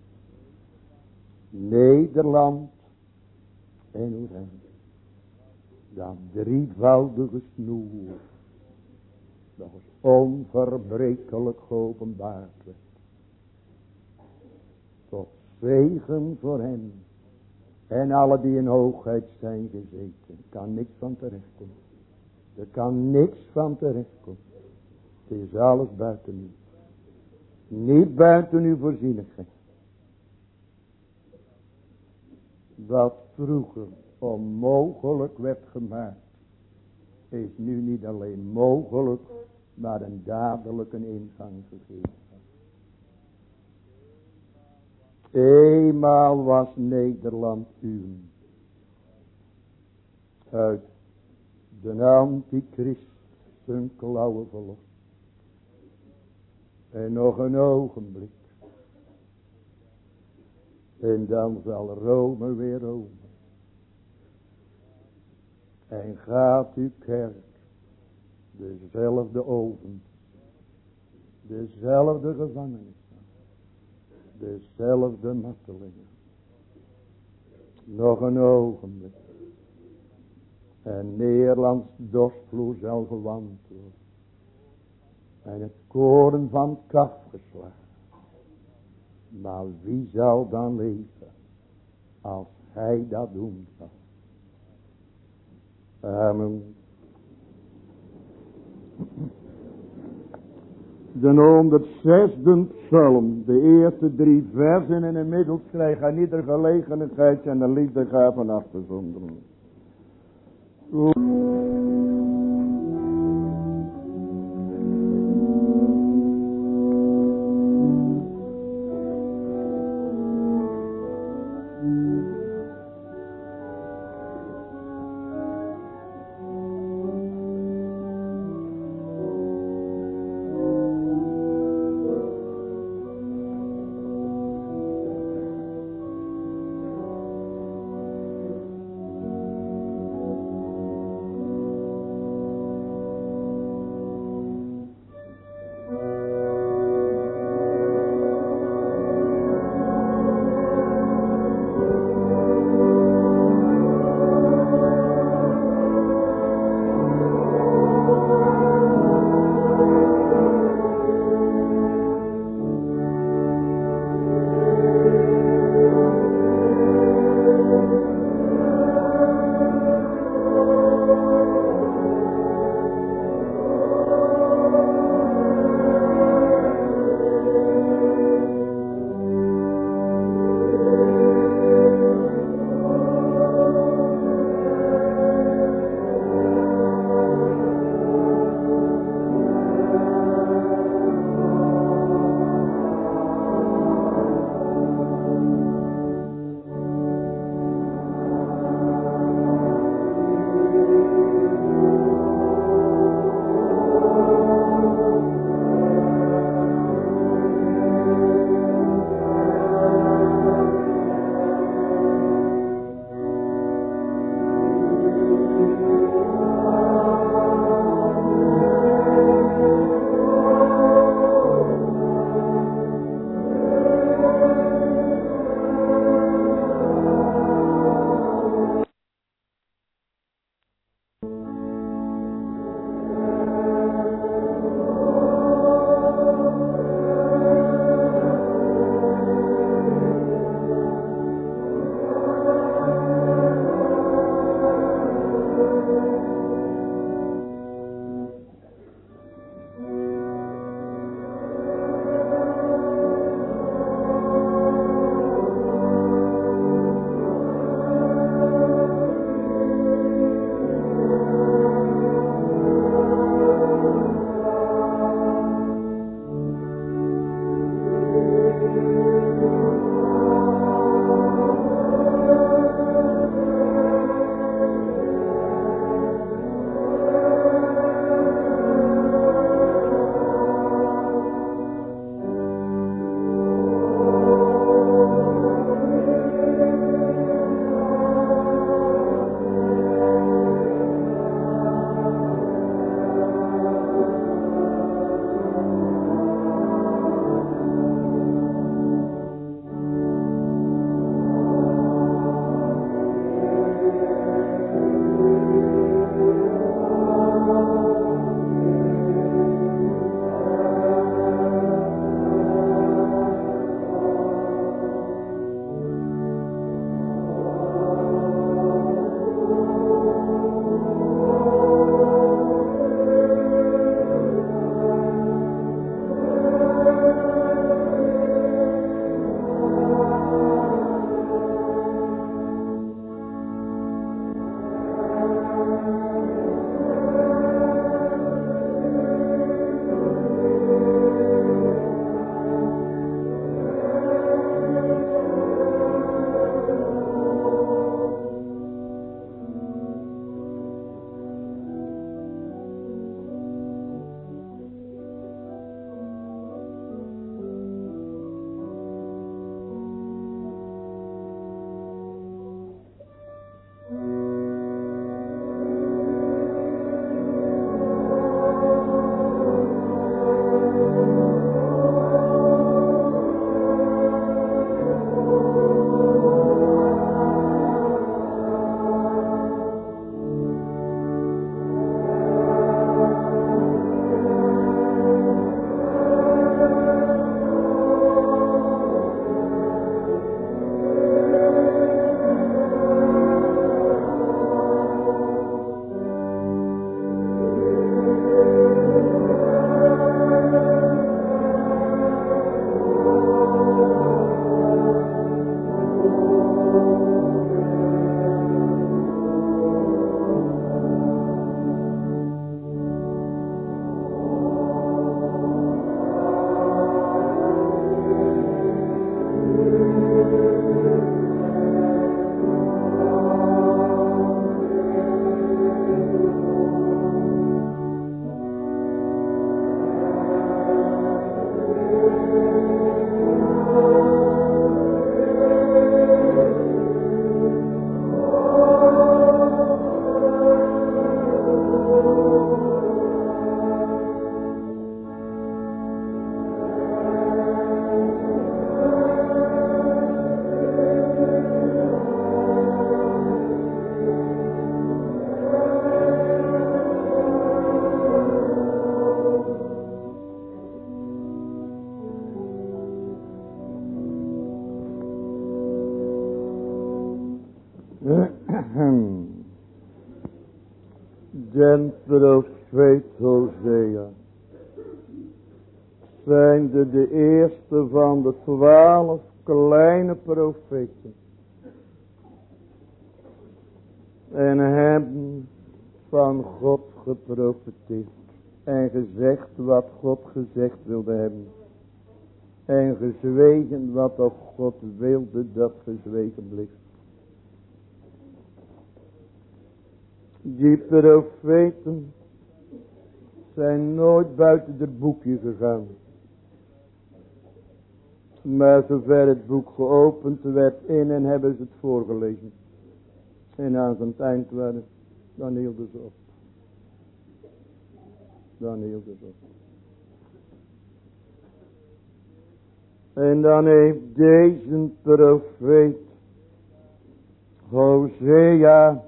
Nederland en Oranje. Dat drievoudige snoer. Nog eens onverbrekelijk geopenbaard werd. Tot zegen voor hen. En alle die in hoogheid zijn gezeten. Er kan niks van terechtkomen. Er kan niks van terechtkomen. Het is alles buiten u. Niet buiten uw voorzienigheid. Wat vroeger onmogelijk werd gemaakt. Is nu niet alleen mogelijk. Maar een dadelijke ingang gegeven. Eenmaal was Nederland uw. Uit de antichrist zijn klauwen verlost. En nog een ogenblik. En dan zal Rome weer Rome. En gaat uw kerk dezelfde oven. Dezelfde gevangenis. Dezelfde martelingen. Nog een ogenblik. En Nederlands dorstvloer zal gewand worden. En het koren van het kaf geslagen. Maar wie zal dan leven. Als hij dat doen zal. Amen. De honderdzesde psalm, de eerste drie versen en inmiddels krijg aan ieder gelegenheid en de liefdegaven af te zonderen. Den profeet Hosea zijnde de eerste van de twaalf kleine profeten. En hebben van God geprofeteerd. En gezegd wat God gezegd wilde hebben. En gezwegen wat ook God wilde dat gezwegen bleef. Die profeten zijn nooit buiten het boekje gegaan. Maar zover het boek geopend werd in en hebben ze het voorgelezen. En als het eind waren, dan hielden ze op. Dan hielden ze op. En dan heeft deze profeet Hosea,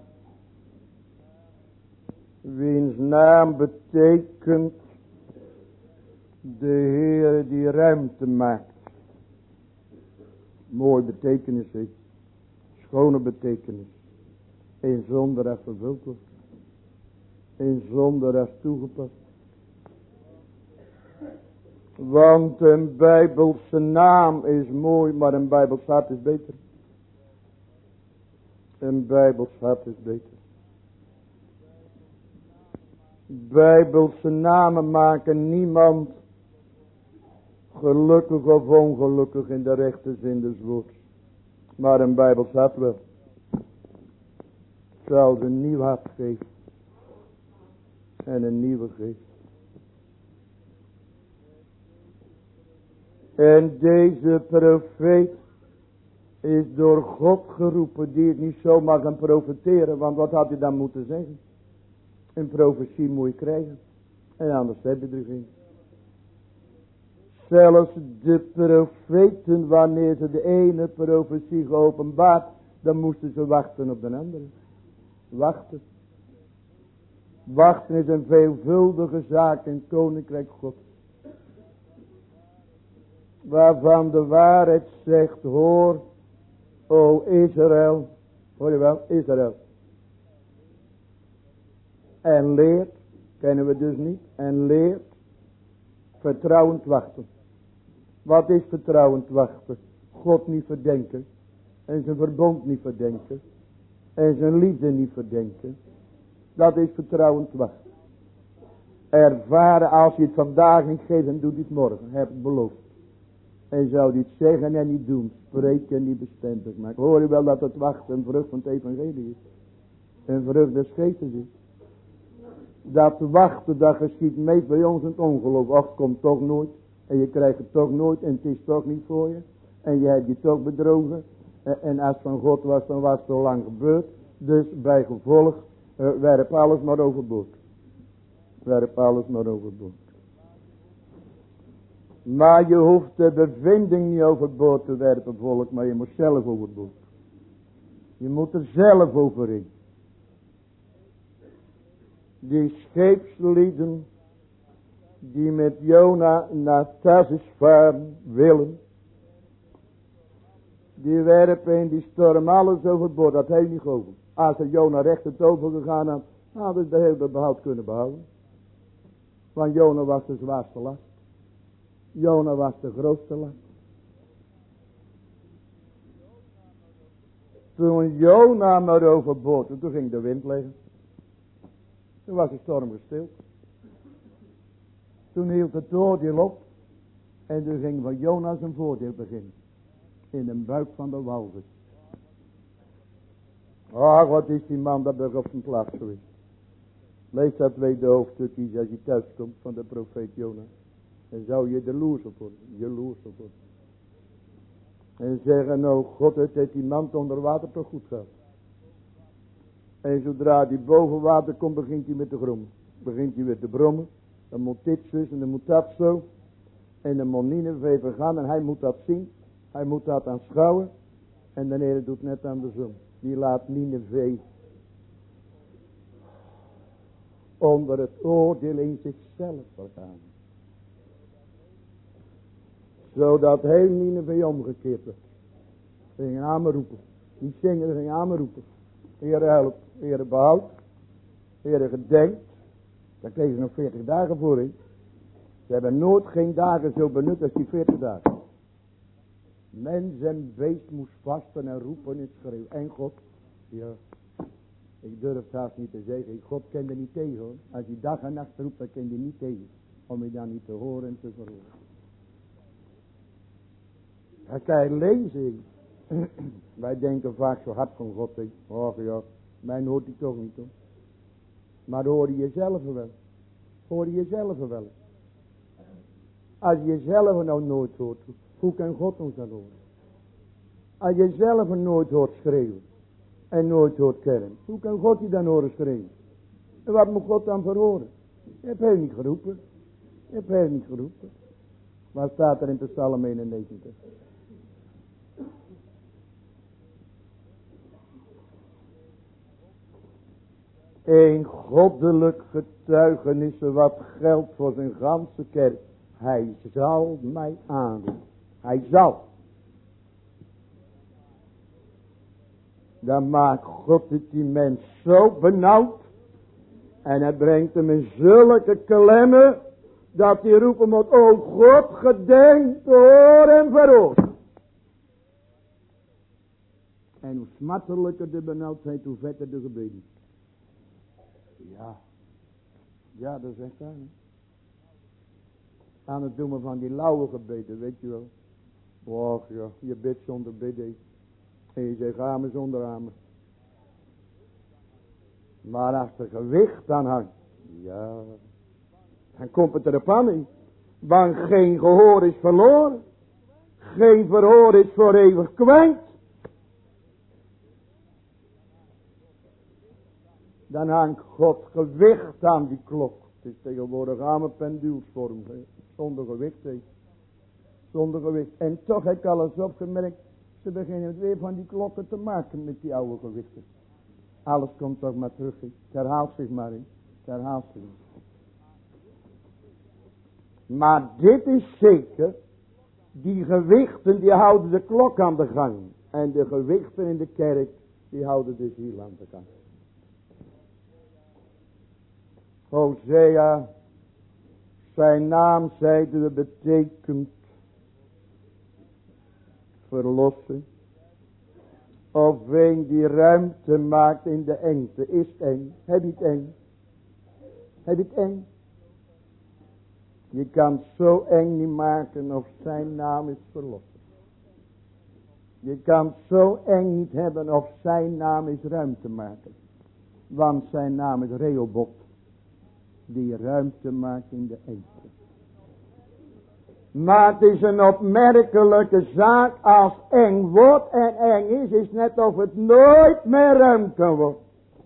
wiens naam betekent de Heer die ruimte maakt. Mooi betekenis heeft. Schone betekenis. En zonder dat vervuld wordt. En zonder dat toegepast. Want een Bijbelse naam is mooi, maar een Bijbels hart is beter. Een Bijbels hart is beter. Bijbelse namen maken niemand Gelukkig of ongelukkig in de rechte zin des woords. Maar een Bijbel staat wel. Zal ze een nieuw hart geven. En een nieuwe geest. En deze profeet is door God geroepen, die het niet zomaar kan profeteren. Want wat had hij dan moeten zeggen? Een profetie moet je krijgen. En anders heb je er geen. Zelfs de profeten, wanneer ze de ene profetie geopenbaard, dan moesten ze wachten op de andere. Wachten. Wachten is een veelvuldige zaak in het koninkrijk God. Waarvan de waarheid zegt, hoor, o Israël, hoor je wel, Israël. En leert, kennen we dus niet, en leert vertrouwend wachten. Wat is vertrouwend wachten? God niet verdenken, en zijn verbond niet verdenken, en zijn liefde niet verdenken. Dat is vertrouwend wachten. Ervaren, als je het vandaag niet geeft, dan doe je het morgen, heb ik beloofd. En zou dit zeggen en niet doen, spreken en niet bestendig maken. Hoor je wel dat het wachten een vrucht van het evangelie is. Een vrucht des geestes is. Dat wachten, dat geschiet meest bij ons in het ongeloof. Och, komt toch nooit. En je krijgt het toch nooit. En het is toch niet voor je. En je hebt je toch bedrogen. En, en als het van God was, dan was het al lang gebeurd. Dus bij gevolg, uh, werp alles maar overboord. Werp alles maar overboord. Maar je hoeft de bevinding niet overboord te werpen, volk, maar je moet zelf overboord. Je moet er zelf overheen. Die scheepslieden die met Jona naar Tarsis varen willen, die werpen in die storm alles overboord, dat heeft niet gehoord. Als er Jona recht het overgegaan had, hadden ze de hele behoud kunnen behouden. Want Jona was de zwaarste last. Jona was de grootste last. Toen Jona maar overboord, toen ging de wind liggen. Toen was de storm gestild. Toen hield het oordeel op. En toen ging van Jona zijn voordeel beginnen. In de buik van de walvis. Ach, wat is die man dat er op zijn plaats geweest. Lees dat tweede hoofdstukje als je thuis komt van de profeet Jona. En zou je jaloers op worden. Jaloers op worden. En zeggen, nou God, het heeft die man onder water toch goed gehad. En zodra die boven water komt, begint hij met te grommen. Begint hij weer te brommen. Dan moet dit zus en dan moet dat zo. En dan moet Nineve vergaan en hij moet dat zien. Hij moet dat aanschouwen. En de Heer doet net andersom. Die laat Nineve onder het oordeel in zichzelf vergaan. Zodat heel Nineve omgekeerd werd. Ze gingen amen roepen. Die zingen gingen amen roepen. Heere help, Heere behoud. Heere gedenkt. Daar kregen ze nog veertig dagen voor in. Ze hebben nooit geen dagen zo benut als die veertig dagen. Mens en beest moest vasten en roepen en schreeuwen. En God, ja, ik durf het haast niet te zeggen. God kende niet tegen hoor. Als hij dag en nacht roept, dan kende hij niet tegen. Om je dan niet te horen en te verhoren. Dan kan je lezen. Wij denken vaak zo hard van God. Och ja, mij hoort hij toch niet hoor. Maar hoor je jezelf wel. Hoor je jezelf wel. Als je jezelf nou nooit hoort, hoe kan God ons dan horen? Als je jezelf nooit hoort schreeuwen en nooit hoort kerren, hoe kan God je dan horen schreeuwen? En wat moet God dan verhoren? Je hebt heel niet geroepen. Je hebt heel niet geroepen. Wat staat er in Psalm eenennegentig? Een goddelijk getuigenis wat geldt voor zijn ganse kerk. Hij zal mij aandoen. Hij zal. Dan maakt God het die mens zo benauwd. En hij brengt hem in zulke klemmen. Dat hij roepen moet. O God, gedenk, hoor en verhoor. En hoe smartelijker de benauwdheid, hoe vetter de gebeden. Ja. Ja, dat is echt waar. aan het doen van die lauwe gebeden, weet je wel. Och ja, je bidt zonder bidden. En je zegt amen zonder amen. Maar als er gewicht aan hangt, ja, dan komt het erop aan. Want geen gehoor is verloren. Geen verhoor is voor eeuwig kwijt. Dan hangt God gewicht aan die klok. Het is tegenwoordig aan een penduulsvorm. Zonder gewicht. He. Zonder gewicht. En toch heb ik alles opgemerkt. Ze beginnen het weer van die klokken te maken met die oude gewichten. Alles komt toch maar terug. He. Het herhaalt zich maar. He. Het herhaalt zich. Maar dit is zeker. Die gewichten die houden de klok aan de gang. En de gewichten in de kerk die houden de ziel aan de gang. Hosea, zijn naam zeiden we betekent verlossen. Of een die ruimte maakt in de engte. Is het eng? Heb je het eng? Heb je het eng? Je kan het zo eng niet maken of zijn naam is verlossen. Je kan het zo eng niet hebben of zijn naam is ruimte maken. Want zijn naam is Rehoboth. Die ruimte maakt in de engte. Maar het is een opmerkelijke zaak. Als eng wordt en eng is. Is net of het nooit meer ruimte wordt.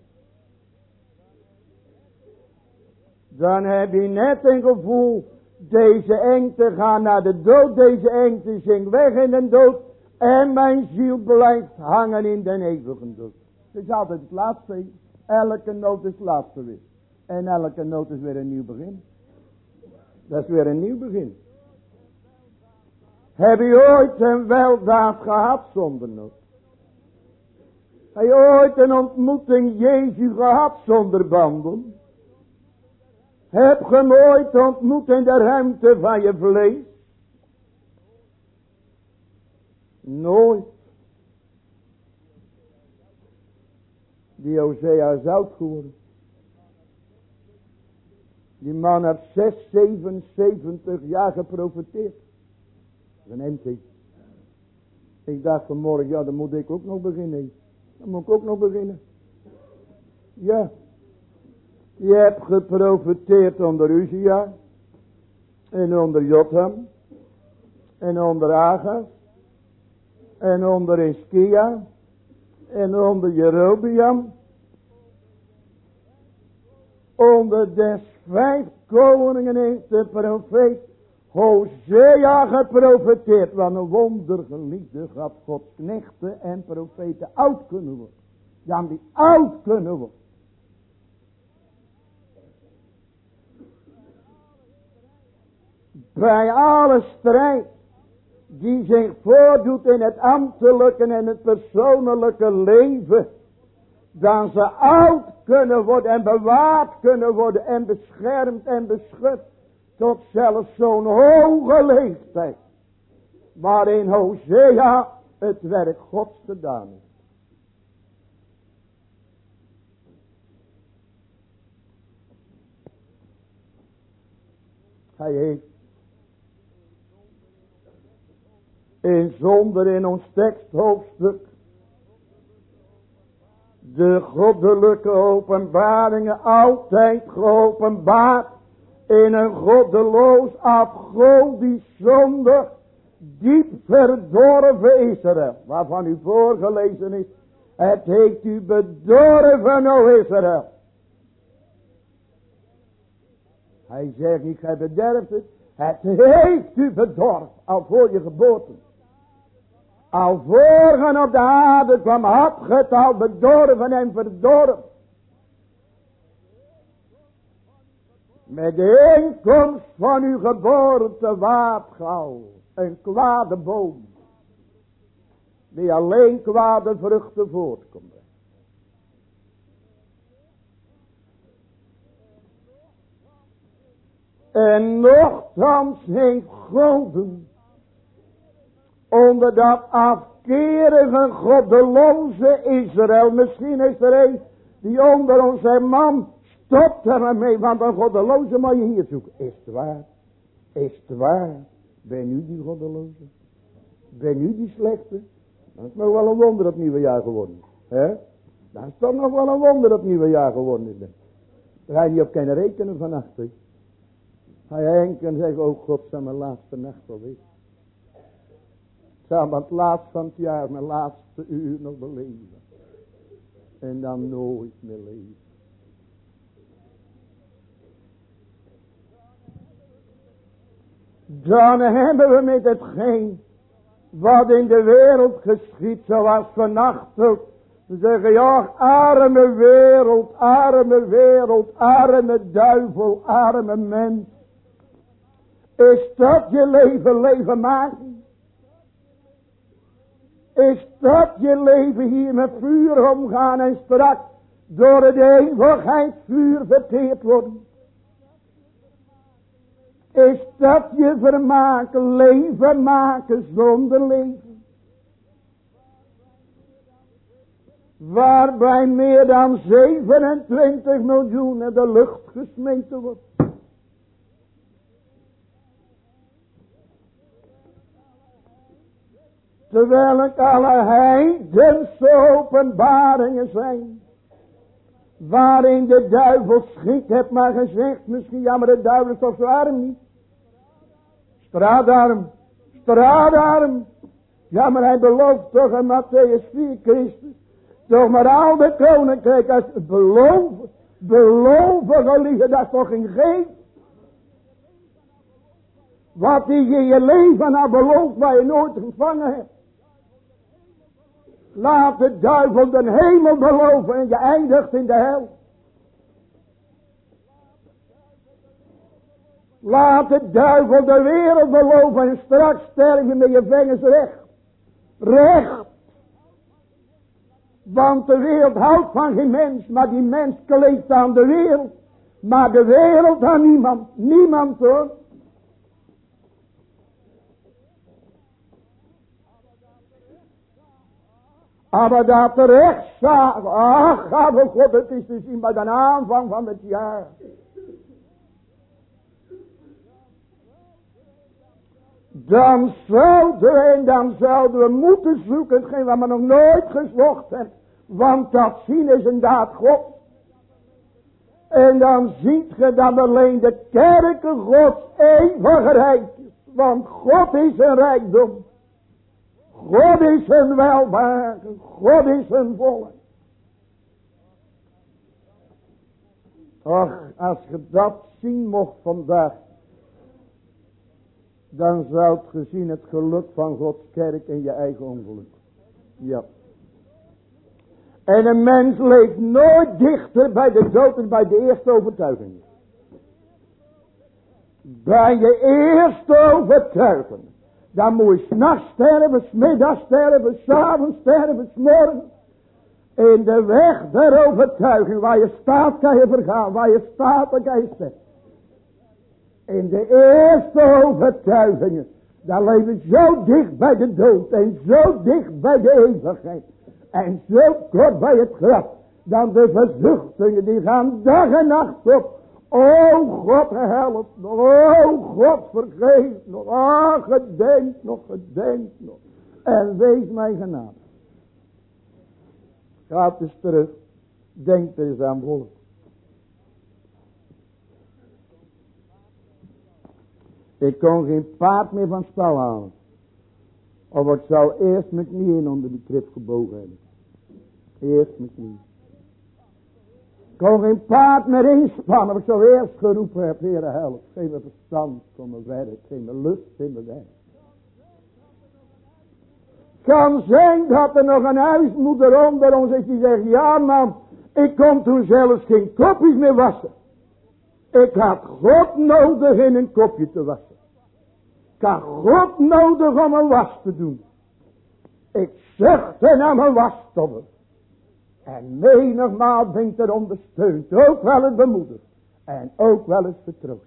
Dan heb je net een gevoel. Deze engte gaat naar de dood. Deze engte zingt weg in de dood. En mijn ziel blijft hangen in de eeuwige dood. Het is altijd het laatste. Elke noot is het laatste weer. En elke noot is weer een nieuw begin. Dat is weer een nieuw begin. Heb je ooit een weldaad gehad zonder nood? Heb je ooit een ontmoeting Jezus gehad zonder banden? Heb je hem ooit ontmoet in de ruimte van je vlees? Nooit. Die Hosea is oud geworden. Die man heeft zes, zevenenzeventig jaar geprofeteerd. Dat is een M T. Ik dacht vanmorgen, ja, dan moet ik ook nog beginnen. Dan moet ik ook nog beginnen. Ja. Je hebt geprofeteerd onder Uzia. En onder Jotham. En onder Agas. En onder Hiskia. En onder Jerobeam. Onder des vijf koningen heeft de profeet Hosea geprofeteerd. Wat een wondergeliefde gaat Gods knechten en profeten oud kunnen worden. Ja, die oud kunnen worden. Bij alle strijd die zich voordoet in het ambtelijke en het persoonlijke leven. Dan ze oud kunnen worden en bewaard kunnen worden en beschermd en beschut. Tot zelfs zo'n hoge leeftijd. Waarin Hosea het werk Gods gedaan heeft. Hij heeft inzonder in ons teksthoofdstuk de goddelijke openbaringen altijd geopenbaard in een goddeloos, afgodisch, zondig, diep verdorven Israël. Waarvan u voorgelezen is, het heeft u bedorven, o Israël. Hij zegt niet, gij bederft het. Het heeft u bedorven, al voor je geboorte. Al voor je op de aarde kwam, had ge het al bedorven en verdorven. Met de inkomst van uw geboorte waart ge al een kwade boom. Die alleen kwade vruchten voortkomt. En nochtans heeft Goden onder dat afkerige goddeloze Israël. Misschien is er een die onder ons zegt, man, stop er maar mee, want een goddeloze moet je hier zoeken. Is het waar? Is het waar? Ben u die goddeloze? Ben u die slechte? Dan is het nog wel een wonder dat het nieuwe jaar geworden is. Hè? Dan is het toch nog wel een wonder dat het nieuwe jaar geworden is. Daar ga je niet op kunnen rekenen vannacht. He. Ga je enkel en zeggen, oh God, zou mijn laatste nacht alweer. Zou het laatst van het jaar, mijn laatste uur nog beleven. En dan nooit meer leven. Dan hebben we met hetgeen wat in de wereld geschiet, zoals vannacht ook. We zeggen, ja, arme wereld, arme wereld, arme duivel, arme mens. Is dat je leven leven maken? Is dat je leven hier met vuur omgaan en straks door het eeuwigheid vuur verteerd worden? Is dat je vermaken, leven maken zonder leven? Waarbij meer dan zevenentwintig miljoen in de lucht gesmeten wordt. Terwijl het alle heidense openbaringen zijn. Waarin de duivel schik heeft maar gezegd. Misschien, ja, maar de duivel is toch zo arm niet. Straatarm. Straatarm. Ja, maar hij belooft toch in Matthäus vier Christus. Toch maar al de koninkrijk als beloven. Beloven geliefde, dat is toch een geest. Wat die je in je leven nou belooft waar je nooit ontvangen hebt. Laat de duivel de hemel beloven en je eindigt in de hel. Laat de duivel de wereld beloven en straks sterf je met je vingers recht. Recht. Want de wereld houdt van geen mens, maar die mens kleeft aan de wereld. Maar de wereld aan niemand. Niemand hoor. Maar dat de rechtszaak, ach, gave God, het is te zien bij de aanvang van het jaar. Dan zouden we, en dan zouden we moeten zoeken, hetgeen wat we nog nooit gezocht hebben. Want dat zien is inderdaad God. En dan ziet je dat alleen de kerken Gods eeuwig rijk is. Want God is een rijkdom. God is een welwagen. God is een volk. Ach, als je dat zien mocht vandaag. Dan zou het gezien het geluk van Gods kerk en je eigen ongeluk. Ja. En een mens leeft nooit dichter bij de dood dan bij de eerste overtuiging. Bij je eerste overtuiging. Dan moet je 's nachts sterven, 's middags sterven, 's avonds sterven, 's morgens. In de weg der overtuiging, waar je staat kan je vergaan, waar je staat dan kan je sterven. In de eerste overtuigingen, dan leef je zo dicht bij de dood en zo dicht bij de eeuwigheid. En zo kort bij het graf, dan de verzuchtingen die gaan dag en nacht op. O God help nog, o God vergeef nog, ah gedenk nog, gedenk nog. En wees mij genadig. Gaat eens terug, denk er eens aan volk. Ik kon geen paard meer van stal halen. Of ik zou eerst mijn knieën onder die krib gebogen hebben. Eerst mijn knieën. Ik kon geen paard meer inspannen. Of ik zou eerst geroepen hebben. Heere help. Geef me verstand voor mijn werk. Geef me lust in mijn werk. Kan zijn dat er nog een huismoeder onder ons is die zegt. Ja man. Ik kon toen zelfs geen kopjes meer wassen. Ik had God nodig in een kopje te wassen. Ik had God nodig om een was te doen. Ik zuchtte naar mijn wasstobben. En menigmaal ben ik er ondersteund. Ook wel eens bemoedigd. En ook wel eens vertroost.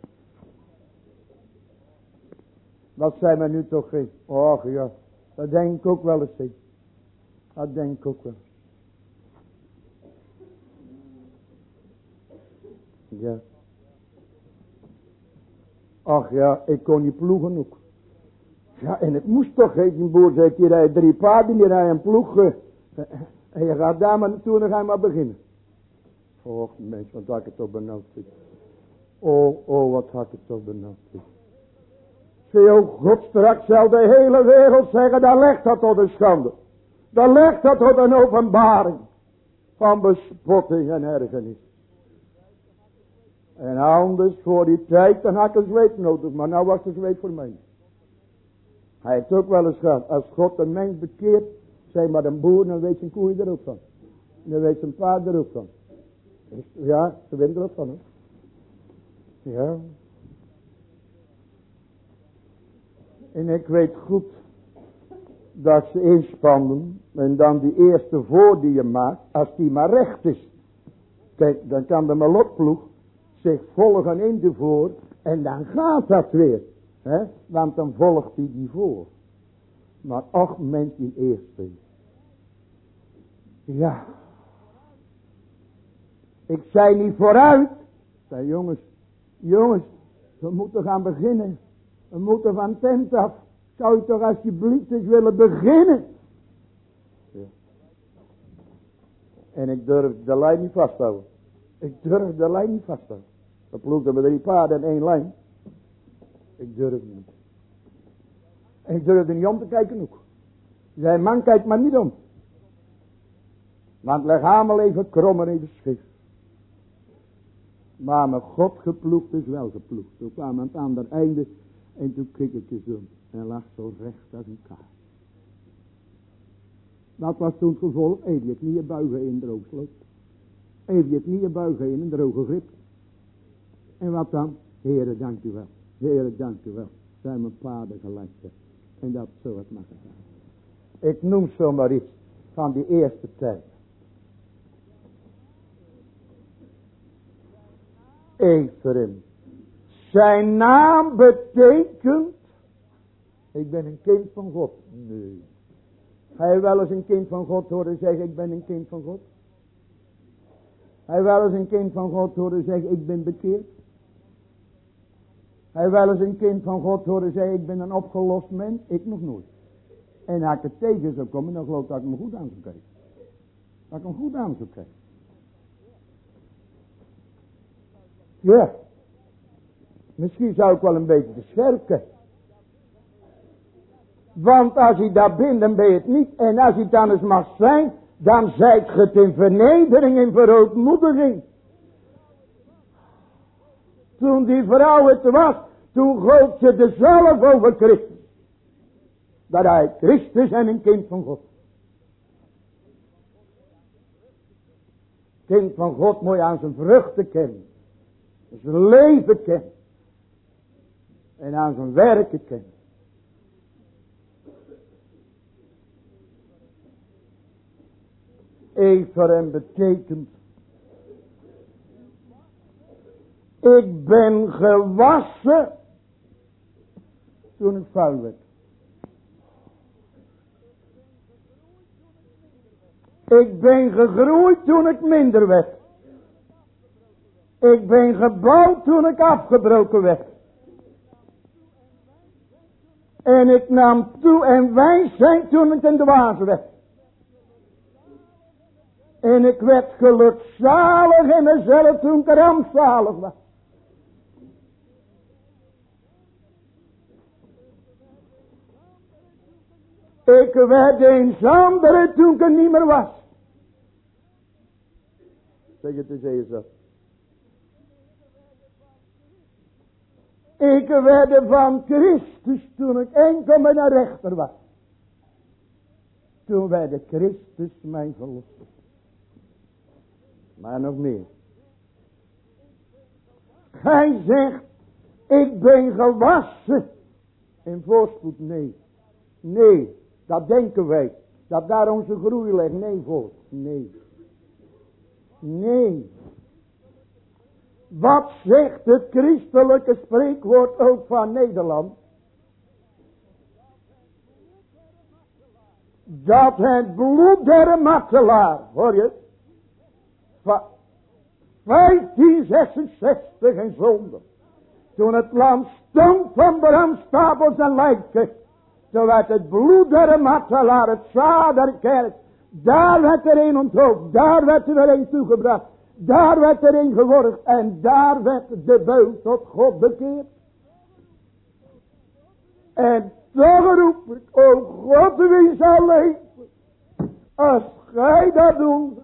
Wat zijn we nu toch geen? Och ja, dat denk ik ook wel eens. He. Dat denk ik ook wel eens. Ja. Ach ja, ik kon niet ploegen ook. Ja, en het moest toch, geen boer zei, die rijdt drie paarden, die rijdt een ploeg. Uh, en je gaat daar maar naartoe en dan ga je maar beginnen. Och mens, wat had ik het toch benauwd. Oh, oh, wat had ik het toch benauwd. Zie, oh God, straks zal de hele wereld zeggen, daar legt dat tot een schande. Daar legt dat tot een openbaring van bespotting en ergernis. En anders voor die tijd, dan had ik een zweep nodig, maar nou was de zweep voor mij. Hij heeft ook wel eens gehad, als God een mens bekeert, zeg maar een boer, dan weet zijn koeien er ook van. Dan weet zijn paard er ook van. Ja, ze winnen er ook van, hoor. Ja. En ik weet goed dat ze inspanden en dan die eerste voor die je maakt, als die maar recht is. Kijk, dan kan de malotploeg zich volgen in de voor en dan gaat dat weer. Hè? Want dan volgt hij die voor. Maar ach, mens die eerste. Ja. Ik zei niet vooruit. Ik zei jongens, jongens, we moeten gaan beginnen. We moeten van tent af. Zou je toch alsjeblieft eens willen beginnen? Ja. En ik durf de lijn niet vasthouden. Ik durf de lijn niet vasthouden. We ploegden met drie paarden en één lijn. Ik durf niet. En ik durfde niet om te kijken ook. Zijn man kijkt maar niet om. Want lichamelijk even krom en even scheef. Maar met God geploegd is wel geploegd. Toen kwam aan het andere einde. En toen keek ik eens om. En lag zo recht als een kaart. Dat was toen het gevolg. Even je knieën buigen in droogsloop. Even je knieën buigen in een droge grip. En wat dan? Heere, dank u wel. Heere, dank u wel. Zijn mijn paarden gelijk. En dat zo het mag zijn. Ik noem zomaar iets van die eerste tijd. Ephraim. Zijn naam betekent, ik ben een kind van God. Nee. Hij wel eens een kind van God horen zeggen, ik ben een kind van God. Hij wel eens een kind van God horen zeggen, ik ben bekeerd. Hij wel eens een kind van God horen zeggen, ik ben een opgelost mens. Ik nog nooit. En als ik het tegen zou komen, dan geloof ik dat ik me goed aan zou kijken. Dat ik hem goed aan zou kijken. Ja. Misschien zou ik wel een beetje te scherp kijken. Want als hij daar bent, dan ben je het niet. En als hij dan eens mag zijn, dan zijt je het in vernedering, in verootmoediging. Toen die vrouw het was, toen goot ze er zelf over Christus. Dat hij Christus en een kind van God. Kind van God moet je aan zijn vruchten kennen. Zijn leven kennen. En aan zijn werken kennen. Ephraim betekent. Ik ben gewassen. Toen ik vuil werd. Ik ben gegroeid toen ik minder werd. Ik ben gebouwd toen ik afgebroken werd. En ik nam toe en wijs zijn toen ik een dwaas werd. En ik werd gelukzalig in mezelf toen ik rampzalig was. Ik werd eenzamer toen ik er niet meer was. Zeg het eens even zo. Ik werd van Christus toen ik enkel met een rechter was. Toen werd Christus mijn verlosser. Maar nog meer. Hij zegt, ik ben gewassen. In voorspoed, nee. Nee, dat denken wij. Dat daar onze groei ligt. Nee, volk. Nee. Nee. Wat zegt het christelijke spreekwoord ook van Nederland? Dat het bloed der makkelaar, hoor je? Van vijftien zesenzestig en zonde. Toen het land stonk van brandstapels en lijken. Toen werd het bloed der martelaar, het zaad der kerk. Daar werd er een onthoofd. Daar werd er een toegebracht. Daar werd er een geworgd. En daar werd de beul tot God bekeerd. En toch roep ik, o God, wie zal leven, als gij dat doet.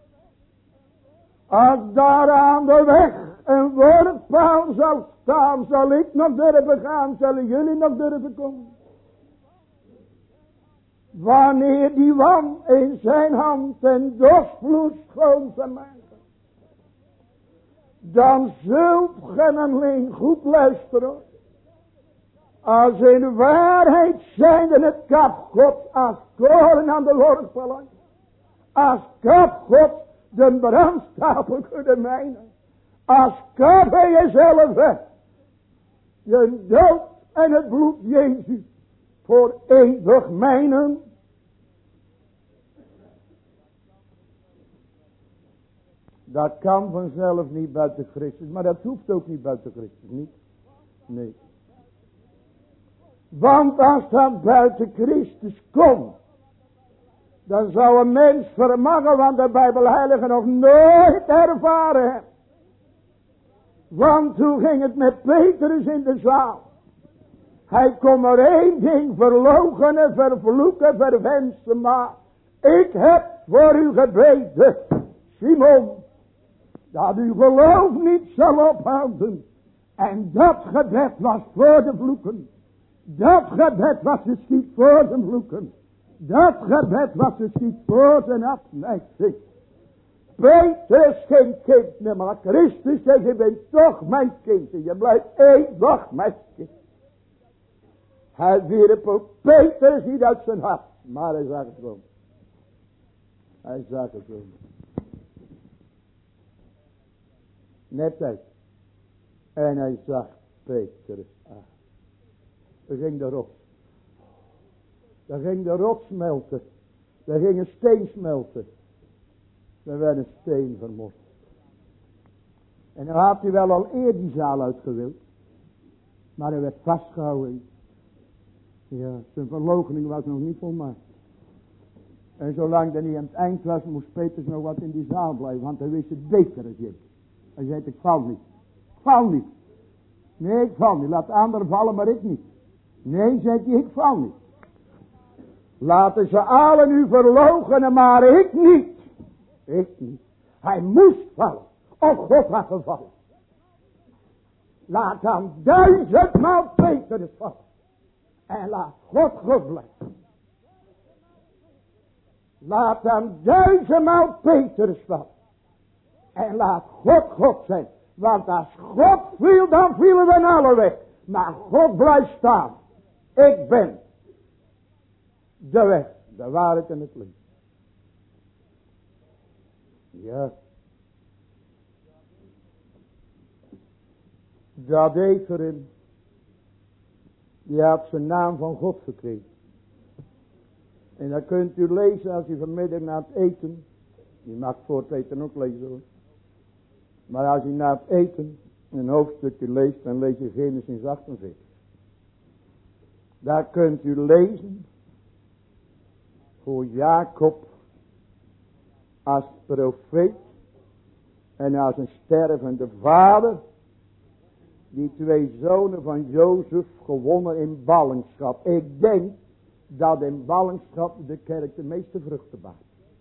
Als daar aan de weg een workpaal zal staan, zal ik nog durven gaan, zullen jullie nog durven komen. Wanneer die wan in zijn hand en dorstvloed schoon te maken, dan zult gij alleen goed luisteren. Als in waarheid zijnde het kap God als koren aan de workpaal, als kap God de brandstapel kunnen mijnen, als kap hij jezelf weg, je dood en het bloed Jezus voor eeuwig mijnen. Dat kan vanzelf niet buiten Christus, maar dat hoeft ook niet buiten Christus, niet? Nee. Want als dat buiten Christus komt, dan zou een mens vermogen, want de Bijbelheilige nog nooit ervaren hebben. Want hoe ging het met Petrus in de zaal? Hij kon er één ding verloochenen, vervloeken, verwensen, maar ik heb voor u gebeden, Simon, dat uw geloof niet zal ophouden. En dat gebed was voor de vloeken. Dat gebed was geschied voor de vloeken. Dat gebed was geschied voor zijn afwijzing. Petrus geen kind meer, maar Christus zegt, je bent toch mijn kind. En je blijft eeuwig mijn kind. Hij wierp ook Petrus niet uit zijn hart. Maar hij zag het wel. Hij zag het wel. Net uit. En hij zag Petrus aan. Er ging de rots. Er ging de rots smelten. Er ging een steen smelten. Er werd een steen vermoord. En dan had hij wel al eer die zaal uitgewild. Maar hij werd vastgehouden. Ja, zijn verloochening was nog niet volmaakt. En zolang er niet aan het eind was, moest Petrus nog wat in die zaal blijven. Want hij wist het beter als ik. Hij zei, ik val niet. Ik val niet. Nee, ik val niet. Laat de anderen vallen, maar ik niet. Nee, zei hij, ik val niet. Laten ze allen u verloochenen, maar ik niet. Ik niet. Hij moest vallen. Of God had gevallen. Laat dan duizendmaal Petrus vallen. En laat God God blijven. Laat dan duizendmaal Petrus vallen. En laat God God zijn. Want als God viel, dan vielen we alle weg. Maar God blijft staan. Ik ben de weg, de waarheid en het licht. Ja. Dat Ephraim, die had zijn naam van God gekregen. En dat kunt u lezen als u vanmiddag na het eten, je mag voor het eten ook lezen hoor. Maar als u na het eten een hoofdstukje leest, dan lees je Genesis achtenveertig. Daar kunt u lezen hoe Jacob als profeet en als een stervende vader die twee zonen van Jozef gewonnen in ballingschap. Ik denk dat in ballingschap de kerk de meeste vruchten baart.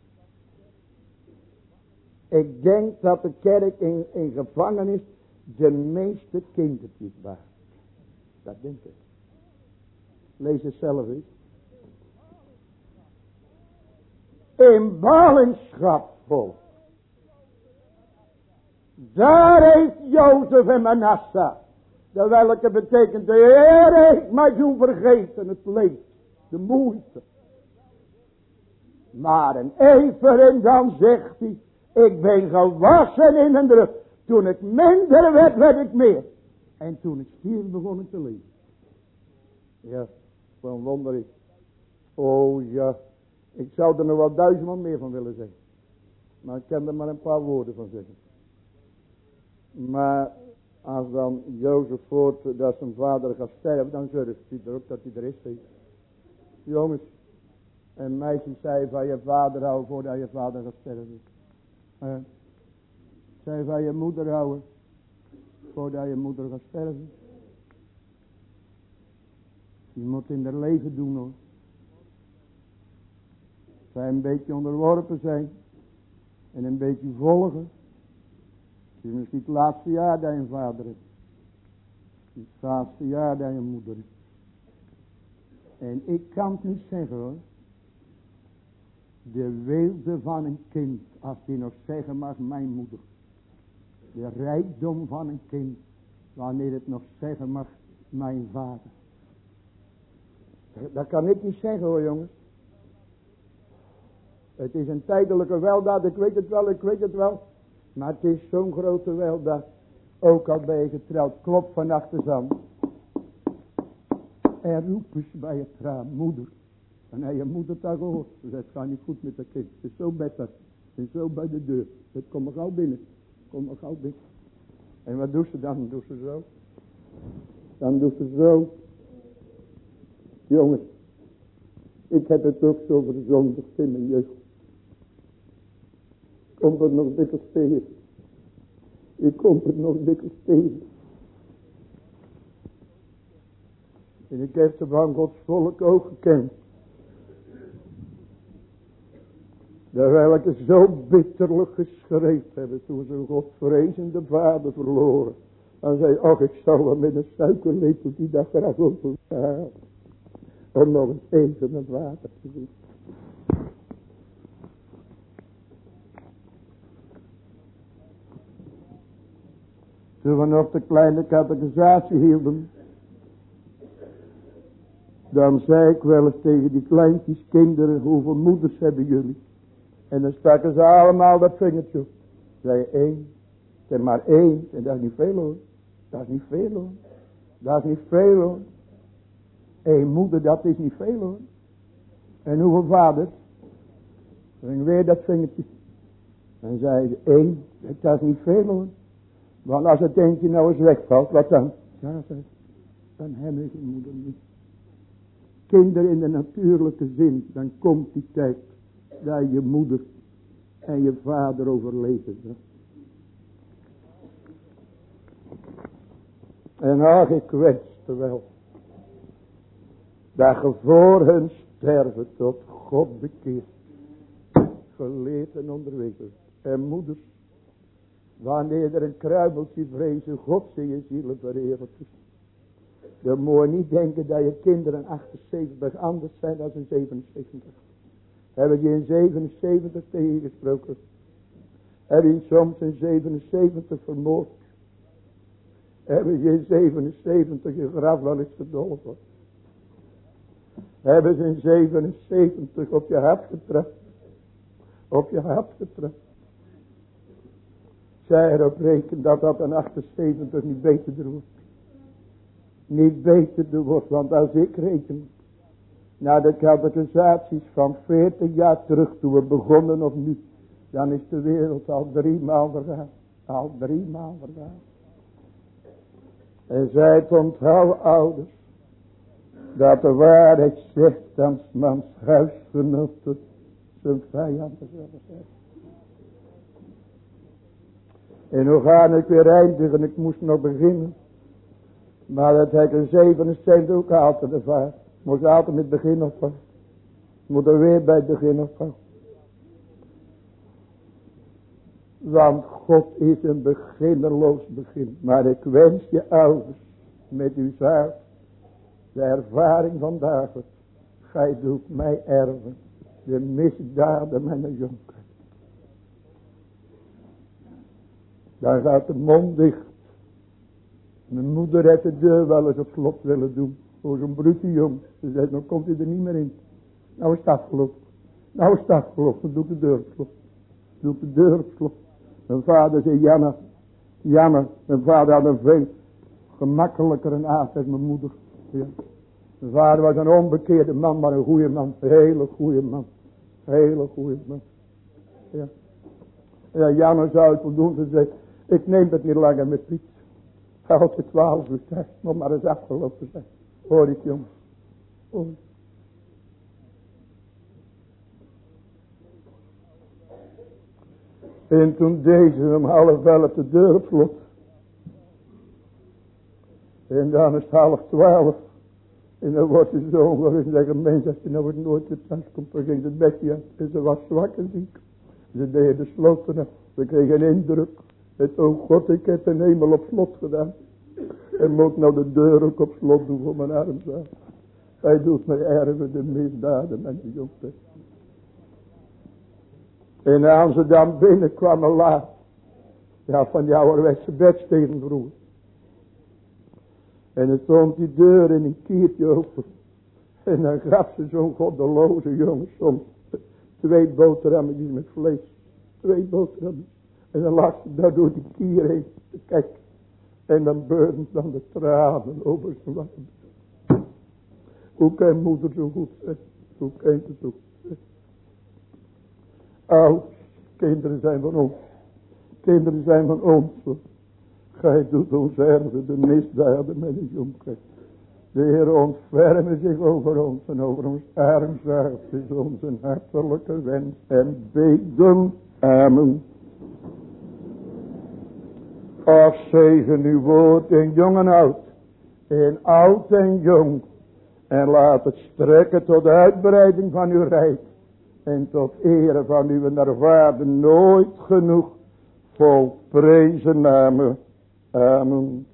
Ik denk dat de kerk in, in gevangenis de meeste kindertjes baart. Dat denk ik. Lees het zelf eens. In ballingschap vol. Daar heeft Jozef en Manasseh. De welke betekent de Heer heeft mij doen vergeten. Het leed. De moeite. Maar een Ephraim dan zegt hij. Ik ben gewassen in een druk. Toen ik minder werd, werd ik meer. En toen ik stierf, begon ik te leven. Ja, wat een wonder is. Oh ja, ik zou er nog wel duizendmaal meer van willen zeggen. Maar ik kan er maar een paar woorden van zeggen. Maar Als dan Jozef hoort dat zijn vader gaat sterven, dan zorgt hij er ook dat hij er is. Heet. Jongens, een meisje zei van je vader houden voordat je vader gaat sterven. Uh, zei van je moeder houden voordat je moeder gaat sterven. Je moet in haar leven doen hoor. Zij een beetje onderworpen zijn. En een beetje volgen. Het is misschien het laatste jaar dat je een vader hebt. Het laatste jaar dat je een moeder hebt. En ik kan het niet zeggen hoor. De weelde van een kind. Als die nog zeggen mag mijn moeder. De rijkdom van een kind. Wanneer het nog zeggen mag mijn vader. Dat kan ik niet zeggen hoor jongens. Het is een tijdelijke weldaad, ik weet het wel, ik weet het wel. Maar het is zo'n grote weldaad. Ook al ben je getrouwd, klop van achter aan. En roepen ze bij het raam, moeder. En hij je moeder daar gehoord. Ze zegt, het gaat niet goed met dat kind. Het is zo beter. Het is zo bij de deur. Het komt maar gauw binnen. Kom maar gauw binnen. En wat doet ze dan? Dan doet ze zo. Dan doet ze zo. Jongens, ik heb het ook zo verzondigd in mijn jeugd. Ik kom er nog dikwijls tegen. Ik kom er nog dikwijls tegen. En ik heb ze van Gods volk ook gekend. Dat welke zo bitterlijk geschreven hebben toen ze een godvrezende vader verloren. Dan zei ach ik zou wel met een suikerlepel die dag graag over halen. Om nog eens even het water te doen. Toen we nog de kleine catechisatie hielden. Dan zei ik wel eens tegen die kleintjes kinderen. Hoeveel moeders hebben jullie? En dan staken ze allemaal dat vingertje op. Zei één. Zeg maar één. En dat is niet veel hoor. Dat is niet veel hoor. Dat is niet veel hoor. Eén moeder, dat is niet veel hoor. En hoeveel vaders? Dan ging weer dat vingertje. En zei ze, één, dat is niet veel hoor. Want als het eentje nou eens wegvalt, wat dan? Ja, zei, dan hebben ze moeder niet. Kinderen in de natuurlijke zin, dan komt die tijd dat je moeder en je vader overleven. Hè? En ach, ik wenste wel dat je voor hun sterven tot God bekeert, geleerd en onderwezen. En moeders, wanneer er een kruimeltje vrezen Gods in je zielen vereeuwigd is, dan moet je niet denken dat je kinderen achtenzeventig anders zijn dan in zevenenzeventig. Hebben je in zevenenzeventig tegengesproken? Hebben je soms in zevenenzeventig vermoord? Hebben je in zevenenzeventig je graf wel eens verdolven? Hebben ze in zevenenzeventig op je hart getrapt? Op je hart getrapt. Zij erop rekenen dat dat in achtenzeventig niet beter wordt. Niet beter wordt, want als ik reken naar de catechisaties van veertig jaar terug toen we begonnen of nu, dan is de wereld al drie maal vergaan. Al drie maal vergaan. En zij het onthouden ouders, dat de waarheid zegt dan mans huisgenoten zijn vijanden zullen zijn. En hoe ga ik weer eindigen? Ik moest nog beginnen. Maar dat heb ik in zevenenzeventig ook altijd ervaren. Moest altijd met het begin opvangen. Moet er weer bij het begin opvangen. Want God is een beginneloos begin. Maar ik wens je ouders met uw zaad de ervaring van David. Gij doet mij erven de misdaden mijn jonker. Daar gaat de mond dicht. Mijn moeder heeft de deur wel eens op slot willen doen. Voor zo'n brute jong. Ze zei, nou komt hij er niet meer in. Nou is het afgelopen. Nou is het afgelopen. Dan doe ik de deur op slot. Doe ik de deur op slot. Mijn vader zei, jammer. Jammer. Mijn vader had een veel gemakkelijker aard als mijn moeder. Ja. Mijn vader was een onbekeerde man, maar een goede man. Een hele goede man. Een hele goede man. Ja. Ja, jammer zou het voldoen. Ze zei, ik neem het niet langer met Piet. Als het twaalf uur tijd nog maar eens afgelopen zijn. Hoor ik jongens. Hoor. En toen deze om half elf de deur op slot. En dan is het half twaalf. En dan wordt de zoon waarin zeggen, mens, als je nou weer nooit weer thuis komt, dan ging het bedje uit. En ze was zwak en ziek. Ze deden de sloten af. Ze kregen een indruk. Het, oh God, ik heb een hemel op slot gedaan. En moet nou de deur ook op slot doen voor mijn armzaal. Hij doet mij erven de misdaden met de jongen. En als ze dan binnenkwamen laat. Ja, van die ouderwetse bedsteden vroeger. En dan stond die deur in een kiertje open. En dan gaf ze zo'n goddeloze jongen soms twee boterhammetjes met vlees. Twee boterhammetjes. En dan lag ze daar door die kier heen te kijken. En dan beurden dan de tranen over zijn wangen. Hoe kan moeder zo goed zijn? Hoe kan het zo goed zijn? Ouders, kinderen zijn van ons. Kinderen zijn van ons. Gij doet ons erven de misdaden met een jonker. De Heer ontferme zich over ons en over ons armzaal. Het is onze hartelijke wens en beden. Amen. Of zegen uw woord in jong en oud, in oud en jong. En laat het strekken tot de uitbreiding van uw rijk. En tot ere van uw naar waarde nooit genoeg vol prezen namen. Amen.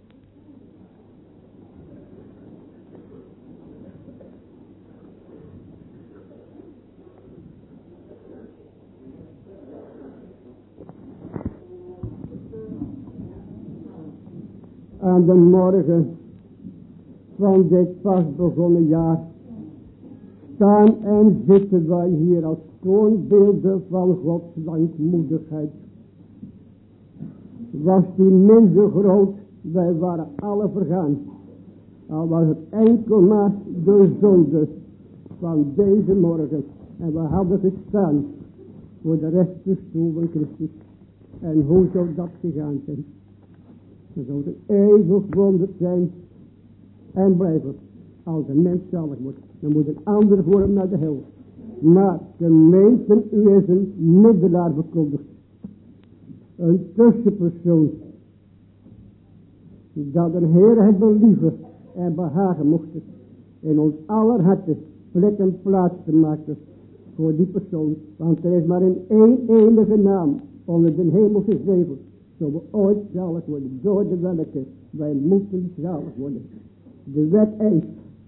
Aan de morgen van dit pas begonnen jaar staan en zitten wij hier als toonbeelden van Gods langmoedigheid. Was die minder groot, wij waren alle vergaan. Al was het enkel maar de zonde van deze morgen. En we hadden gestaan voor de rechterstoel van Christus. En hoe zou dat gegaan zijn? We zouden eeuwig wonderd zijn en blijven. Als een mens zalig wordt, dan moet een ander voor hem naar de hel. Maar gemeenten, u is een middelaar verkondigd. Een tussenpersoon. Dat een Heer het believen en behagen mocht in ons aller harten plek en plaats te maken voor die persoon. Want er is maar in één enige naam onder de hemel geschreven. Zo we ooit zalig worden, door de welke wij moeten zalig worden. De wet eist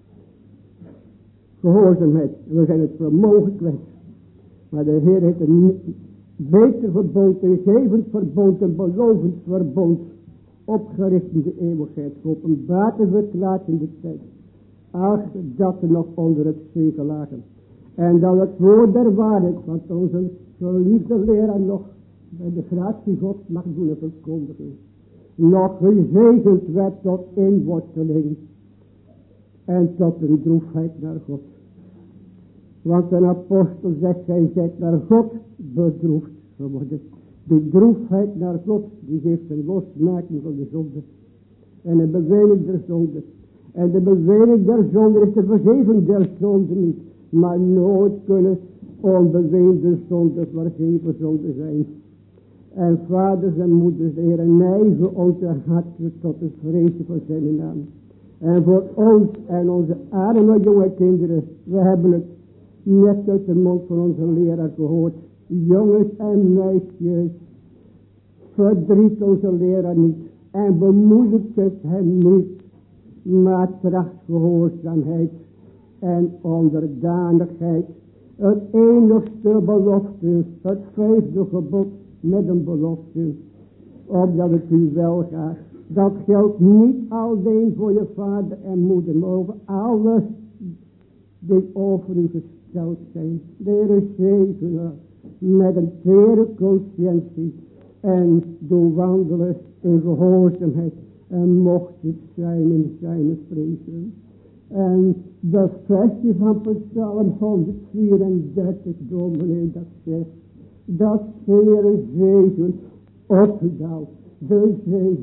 gehoorzaamheid. En we zijn het vermogen kwijt. Maar de Heer heeft een beter verbond, een gevend verbond, een belovend verbond opgericht in de eeuwigheid, geopenbaard en verklaard in de tijd. Ach, dat we nog onder het zegel lagen. En dat het woord der waarheid, want onze geliefde leraar nog bij de gratie God mag doen verkondigen. Nog gezegend werd tot inworteling en tot een droefheid naar God. Want een apostel zegt, gij zijt naar God bedroefd geworden. Die droefheid naar God, die geeft een losmaking van de zonde. En een bewijning der zonde. En de bewijning der zonde is de vergeving der zonde niet. Maar nooit kunnen onbeweende zonde vergeven zonde zijn. En vaders en moeders, de Heer, nijgen onze harten tot het vrezen van zijn naam. En voor ons en onze arme jonge kinderen, we hebben het net uit de mond van onze leraar gehoord. Jongens en meisjes, verdriet onze leraar niet en bemoedigt het hem niet, maar tracht gehoorzaamheid en onderdanigheid. Het enigste belofte, het vijfde gebod met een belofte, opdat het u wel gaat. Dat geldt niet alleen voor je vader en moeder, maar over alles die over u gesteld zijn. De Heer zegene met een tere conscientie en doe wandelen in gehoorzaamheid en mocht het zijn in zijn vrezen. En de versje van Psalm honderdvierendertig, dominee, dat zegt, dat Heere zegen opgedaald, de zegen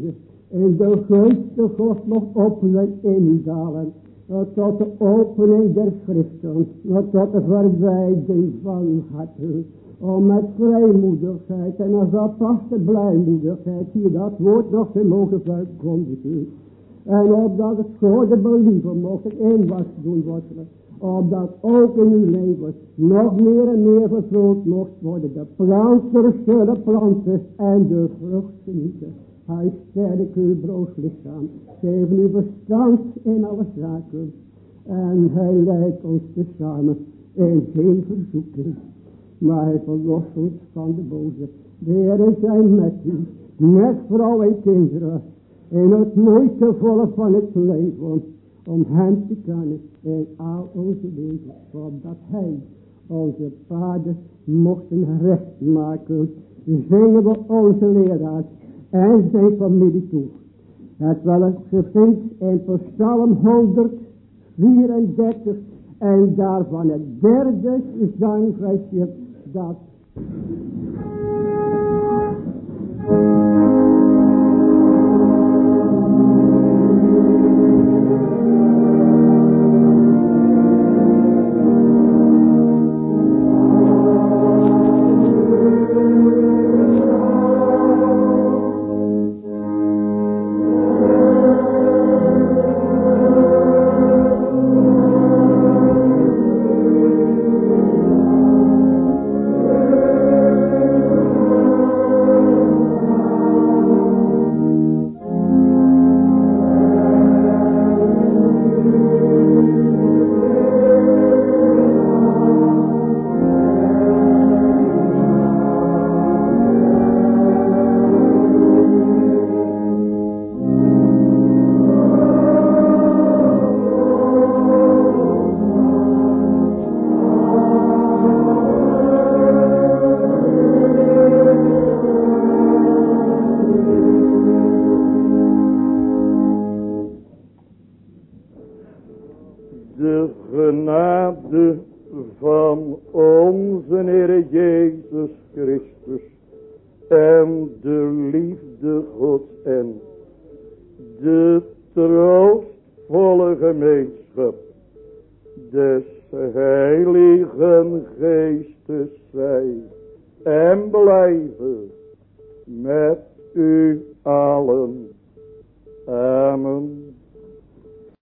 En de grootste God mocht openen indalen. Tot de opening der schriften. Tot de verwijding van harten. Om met vrijmoedigheid en als dat past de blijmoedigheid hier dat woord nog te mogen verkondigen. En opdat het voor de believer mocht het inwas doen wortelen. Opdat ook in uw leven nog meer en meer vervuld mocht worden. De planters zullen planten en de vrucht genieten. Hij sterkt uw broos lichaam. Geef uw verstand in alle zaken. En hij leidt ons tezamen in geen verzoeking. Maar hij verlost ons van de boze. De Heer zijn met u. Met vrouw en kinderen. In het moeitevolle van het leven. Om hem te kennen in al onze leven. Opdat hij onze vader mochten recht maken. Zingen we onze leraar en zijn familie toe. Het wel het gevindt in Psalm honderdvierendertig. En daarvan het derde zangversje dat. De genade van onze Heer Jezus Christus en de liefde Gods en de troostvolle gemeenschap des Heiligen Geestes zij en blijven met u allen.